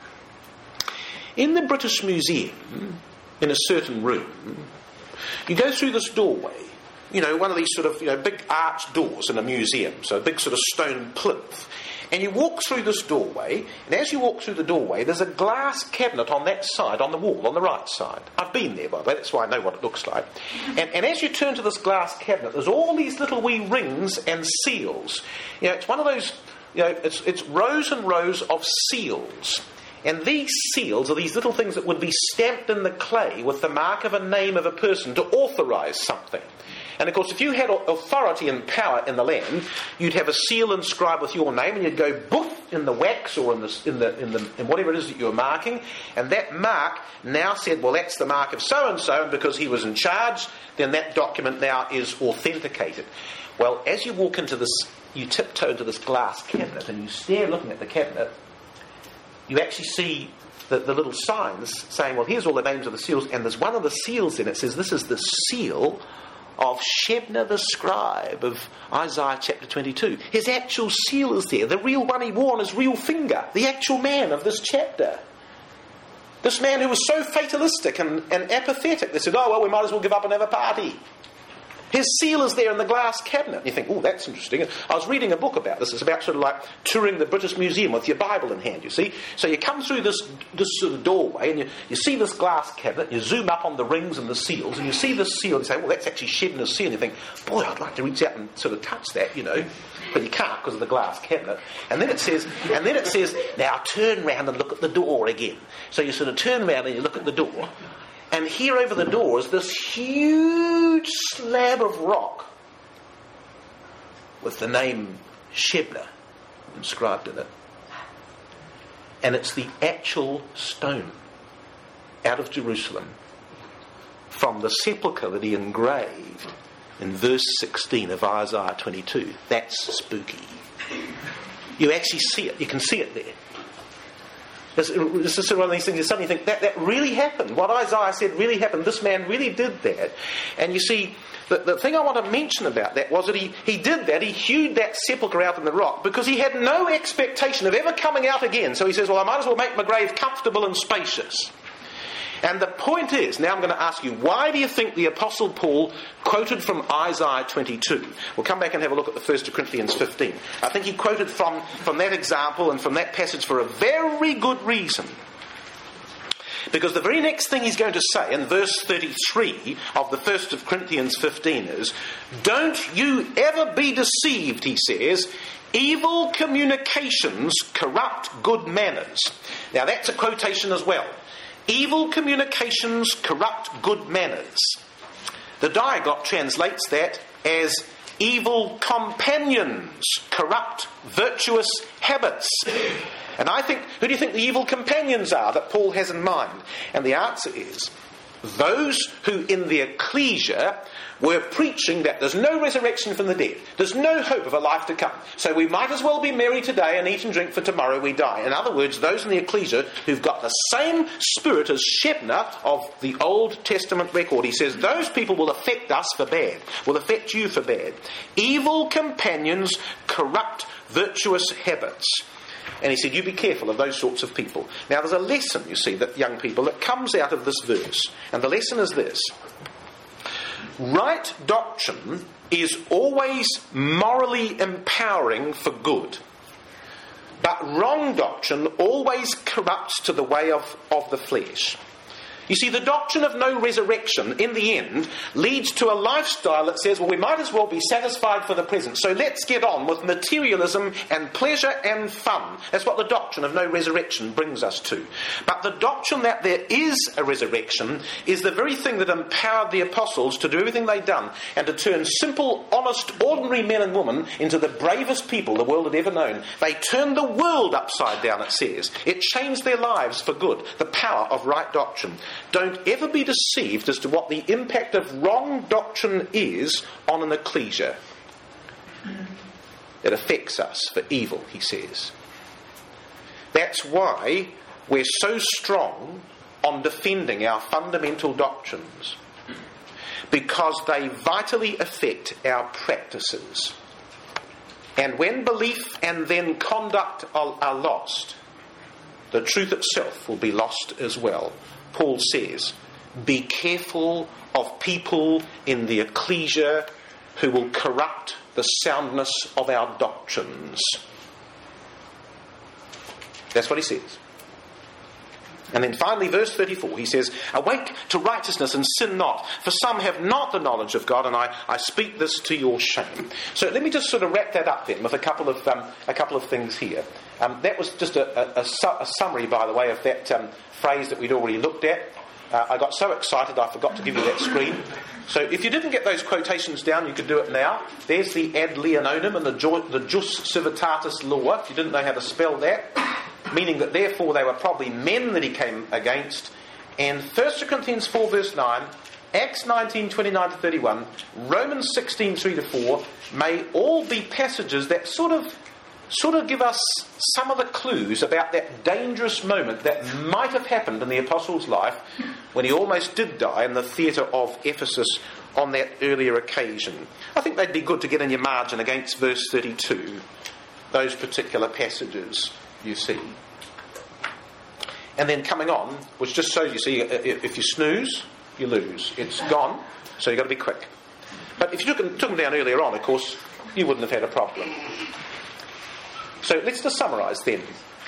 In the British Museum, in a certain room, you go through this doorway, you know, one of these sort of, you know, big arched doors in a museum, so a big sort of stone plinth. And you walk through this doorway, and as you walk through the doorway, there's a glass cabinet on that side, on the wall, on the right side. I've been there, by the way, that's why I know what it looks like. And, and as you turn to this glass cabinet, there's all these little wee rings and seals. You know, it's one of those, you know, it's, it's rows and rows of seals. And these seals are these little things that would be stamped in the clay with the mark of a name of a person to authorise something. And of course, if you had authority and power in the land, you'd have a seal inscribed with your name, and you'd go boof in the wax or in the in the in the in whatever it is that you were marking, and that mark now said, well, that's the mark of so and so, and because he was in charge, then that document now is authenticated. Well, as you walk into this, you tiptoe into this glass cabinet, and you stare looking at the cabinet. You actually see the, the little signs saying, well, here's all the names of the seals, and there's one of the seals in it says, this is the seal of Shebna the scribe of Isaiah chapter twenty-two. His actual seal is there, the real one he wore on his real finger, the actual man of this chapter. This man who was so fatalistic and, and apathetic, they said, oh, well, we might as well give up and have a party. His seal is there in the glass cabinet. And you think, oh, that's interesting. I was reading a book about this. It's about sort of like touring the British Museum with your Bible in hand, you see. So you come through this, this sort of doorway and you, you see this glass cabinet. You zoom up on the rings and the seals and you see this seal and you say, well, that's actually Shebna's seal. And you think, boy, I'd like to reach out and sort of touch that, you know. But you can't because of the glass cabinet. And then it says, and then it says, now turn round and look at the door again. So you sort of turn around and you look at the door. And here over the door is this huge slab of rock with the name Shebna inscribed in it. And it's the actual stone out of Jerusalem from the sepulchre that he engraved in verse sixteen of Isaiah twenty-two. That's spooky. You actually see it. You can see it there. It's just one of these things you suddenly think, that, that really happened. What Isaiah said really happened. This man really did that. And you see, the, the thing I want to mention about that was that he, he did that. He hewed that sepulchre out in the rock because he had no expectation of ever coming out again. So he says, well, I might as well make my grave comfortable and spacious. And the point is, now I'm going to ask you, why do you think the Apostle Paul quoted from Isaiah twenty-two? We'll come back and have a look at the First Corinthians fifteen. I think he quoted from, from that example and from that passage for a very good reason. Because the very next thing he's going to say in verse thirty-three of the first of Corinthians fifteen is, don't you ever be deceived, he says, evil communications corrupt good manners. Now that's a quotation as well. Evil communications corrupt good manners. The Diaglott translates that as evil companions corrupt virtuous habits. And I think, who do you think the evil companions are that Paul has in mind? And the answer is, those who in the ecclesia were preaching that there's no resurrection from the dead. There's no hope of a life to come. So we might as well be merry today and eat and drink, for tomorrow we die. In other words, those in the ecclesia who've got the same spirit as Shebna of the Old Testament record. He says those people will affect us for bad, will affect you for bad. Evil companions corrupt virtuous habits. And he said, you be careful of those sorts of people. Now there's a lesson, you see, that young people, that comes out of this verse. And the lesson is this. Right doctrine is always morally empowering for good. But wrong doctrine always corrupts to the way of, of the flesh. You see, the doctrine of no resurrection, in the end, leads to a lifestyle that says, well, we might as well be satisfied for the present, so let's get on with materialism and pleasure and fun. That's what the doctrine of no resurrection brings us to. But the doctrine that there is a resurrection is the very thing that empowered the apostles to do everything they'd done and to turn simple, honest, ordinary men and women into the bravest people the world had ever known. They turned the world upside down, it says. It changed their lives for good. The power of right doctrine. Don't ever be deceived as to what the impact of wrong doctrine is on an ecclesia. It affects us for evil, he says. That's why we're so strong on defending our fundamental doctrines, because they vitally affect our practices. And when belief and then conduct are, are lost, the truth itself will be lost as well. Paul says, be careful of people in the ecclesia who will corrupt the soundness of our doctrines. That's what he says. And then finally, verse thirty-four, he says, awake to righteousness and sin not, for some have not the knowledge of God, and I, I speak this to your shame. So let me just sort of wrap that up then with a couple of um, a couple of things here. Um, that was just a, a, a, a summary, by the way, of that um, phrase that we'd already looked at. Uh, I got so excited I forgot to give you that screen. So if you didn't get those quotations down, you could do it now. There's the ad leononum and the, jo- the jus civitatis law, if you didn't know how to spell that, meaning that therefore they were probably men that he came against. And First Corinthians four verse nine, Acts nineteen twenty-nine to thirty-one, Romans sixteen three to four may all be passages that sort of sort of give us some of the clues about that dangerous moment that might have happened in the apostle's life when he almost did die in the theatre of Ephesus on that earlier occasion. I think they'd be good to get in your margin against verse thirty-two, those particular passages, you see. And then coming on, which just shows you, see, if you snooze, you lose. It's gone, so you've got to be quick. But if you took them, took them down earlier on, of course, you wouldn't have had a problem. So let's just summarise then.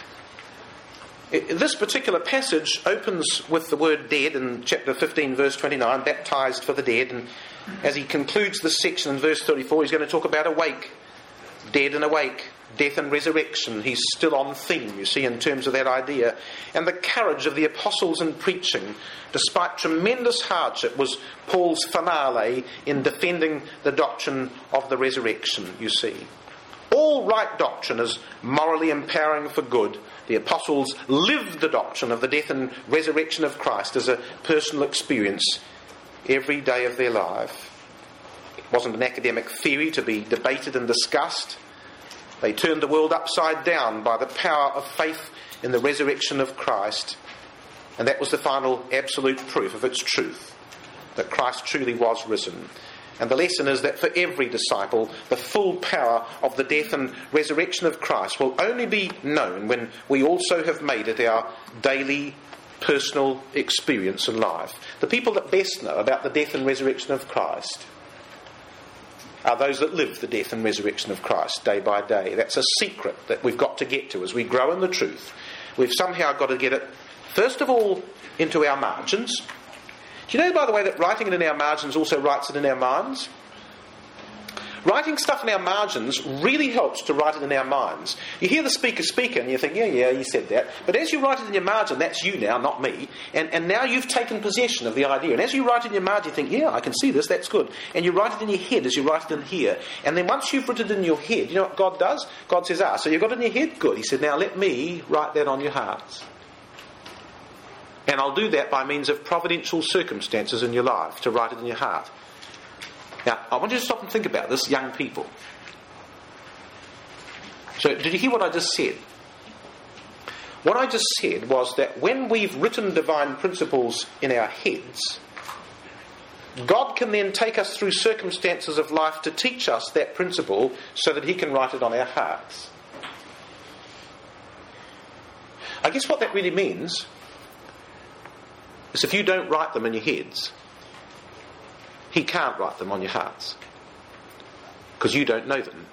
This particular passage opens with the word dead in chapter fifteen verse twenty-nine, baptised for the dead, and as he concludes this section in verse thirty-four, he's going to talk about awake, dead and awake, death and resurrection. He's still on theme, you see, in terms of that idea. And the courage of the apostles in preaching, despite tremendous hardship, was Paul's finale in defending the doctrine of the resurrection, you see. All right doctrine is morally empowering for good. The apostles lived the doctrine of the death and resurrection of Christ as a personal experience every day of their life. It wasn't an academic theory to be debated and discussed. They turned the world upside down by the power of faith in the resurrection of Christ. And that was the final absolute proof of its truth, that Christ truly was risen. And the lesson is that for every disciple, the full power of the death and resurrection of Christ will only be known when we also have made it our daily personal experience in life. The people that best know about the death and resurrection of Christ are those that live the death and resurrection of Christ day by day. That's a secret that we've got to get to as we grow in the truth. We've somehow got to get it first of all, into our margins. Do you know, by the way, that writing it in our margins also writes it in our minds? Writing stuff in our margins really helps to write it in our minds. You hear the speaker speak and you think, yeah, yeah, you said that. But as you write it in your margin, that's you now, not me. And, and now you've taken possession of the idea. And as you write it in your margin, you think, yeah, I can see this, that's good. And you write it in your head as you write it in here. And then once you've written it in your head, you know what God does? God says, ah, so you've got it in your head? Good. He said, now let me write that on your hearts. And I'll do that by means of providential circumstances in your life, to write it in your heart. Now, I want you to stop and think about this, young people. So, did you hear what I just said? What I just said was that when we've written divine principles in our heads, God can then take us through circumstances of life to teach us that principle so that He can write it on our hearts. I guess what that really means is if you don't write them in your heads, He can't write them on your hearts, because you don't know them.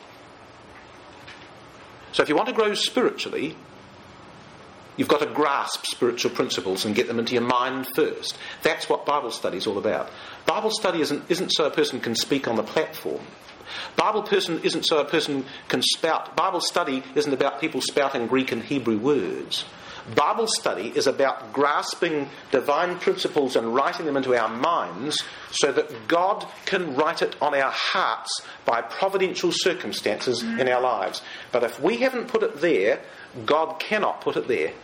So if you want to grow spiritually, you've got to grasp spiritual principles and get them into your mind first. That's what Bible study is all about. Bible study isn't, isn't so a person can speak on the platform. Bible person isn't so a person can spout. Bible study isn't about people spouting Greek and Hebrew words. Bible study is about grasping divine principles and writing them into our minds so that God can write it on our hearts by providential circumstances in our lives. But if we haven't put it there, God cannot put it there.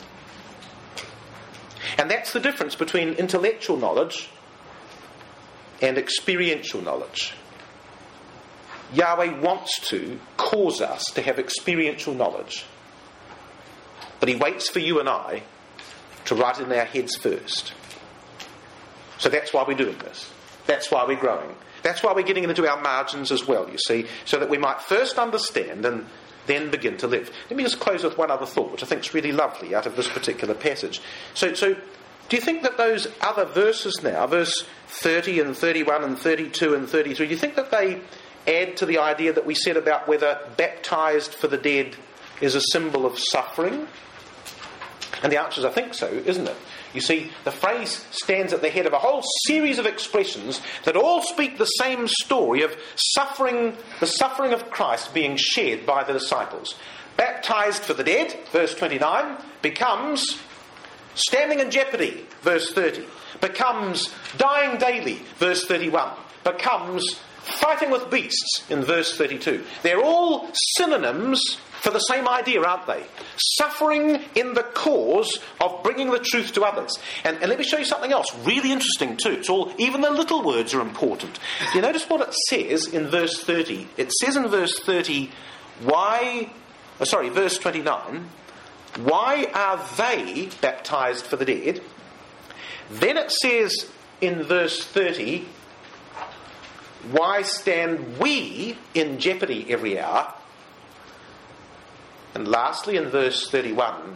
And that's the difference between intellectual knowledge and experiential knowledge. Yahweh wants to cause us to have experiential knowledge. But He waits for you and I to write it in our heads first. So that's why we're doing this. That's why we're growing. That's why we're getting into our margins as well, you see, so that we might first understand and then begin to live. Let me just close with one other thought, which I think is really lovely out of this particular passage. So, so do you think that those other verses now, verse thirty and thirty-one and thirty-two and thirty-three, do you think that they add to the idea that we said about whether baptised for the dead is a symbol of suffering? And the answer is, I think so, isn't it? You see, the phrase stands at the head of a whole series of expressions that all speak the same story of suffering, the suffering of Christ being shared by the disciples. Baptised for the dead, verse twenty-nine, becomes standing in jeopardy, verse thirty. Becomes dying daily, verse thirty-one. Becomes fighting with beasts, in verse thirty-two. They're all synonyms for the same idea, aren't they? Suffering in the cause of bringing the truth to others. And, and let me show you something else really interesting too. It's all, even the little words are important. Do you notice what it says in verse thirty? It says in verse thirty, why, oh, sorry, verse twenty-nine, why are they baptised for the dead? Then it says in verse thirty, why stand we in jeopardy every hour? And lastly, in verse thirty-one,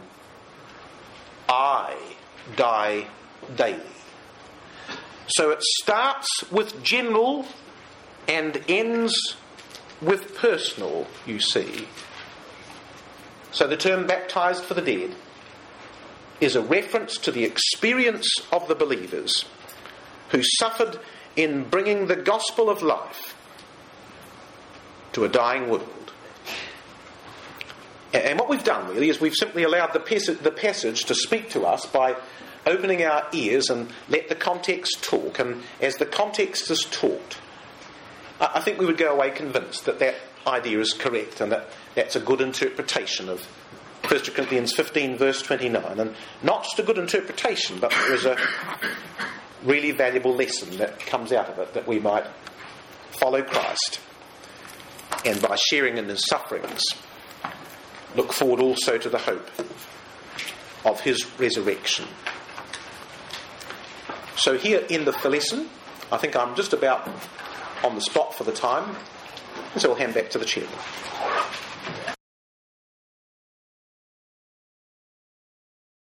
I die daily. So it starts with general and ends with personal, you see. So the term baptised for the dead is a reference to the experience of the believers who suffered in bringing the gospel of life to a dying world. And what we've done really is we've simply allowed the passage, the passage to speak to us by opening our ears and let the context talk. And as the context is talked, I think we would go away convinced that that idea is correct and that that's a good interpretation of First Corinthians fifteen verse twenty-nine. And not just a good interpretation, but there is a really valuable lesson that comes out of it, that we might follow Christ and by sharing in His sufferings look forward also to the hope of His resurrection. So here in the lesson, I think I'm just about on the spot for the time, so I'll hand back to the chairman.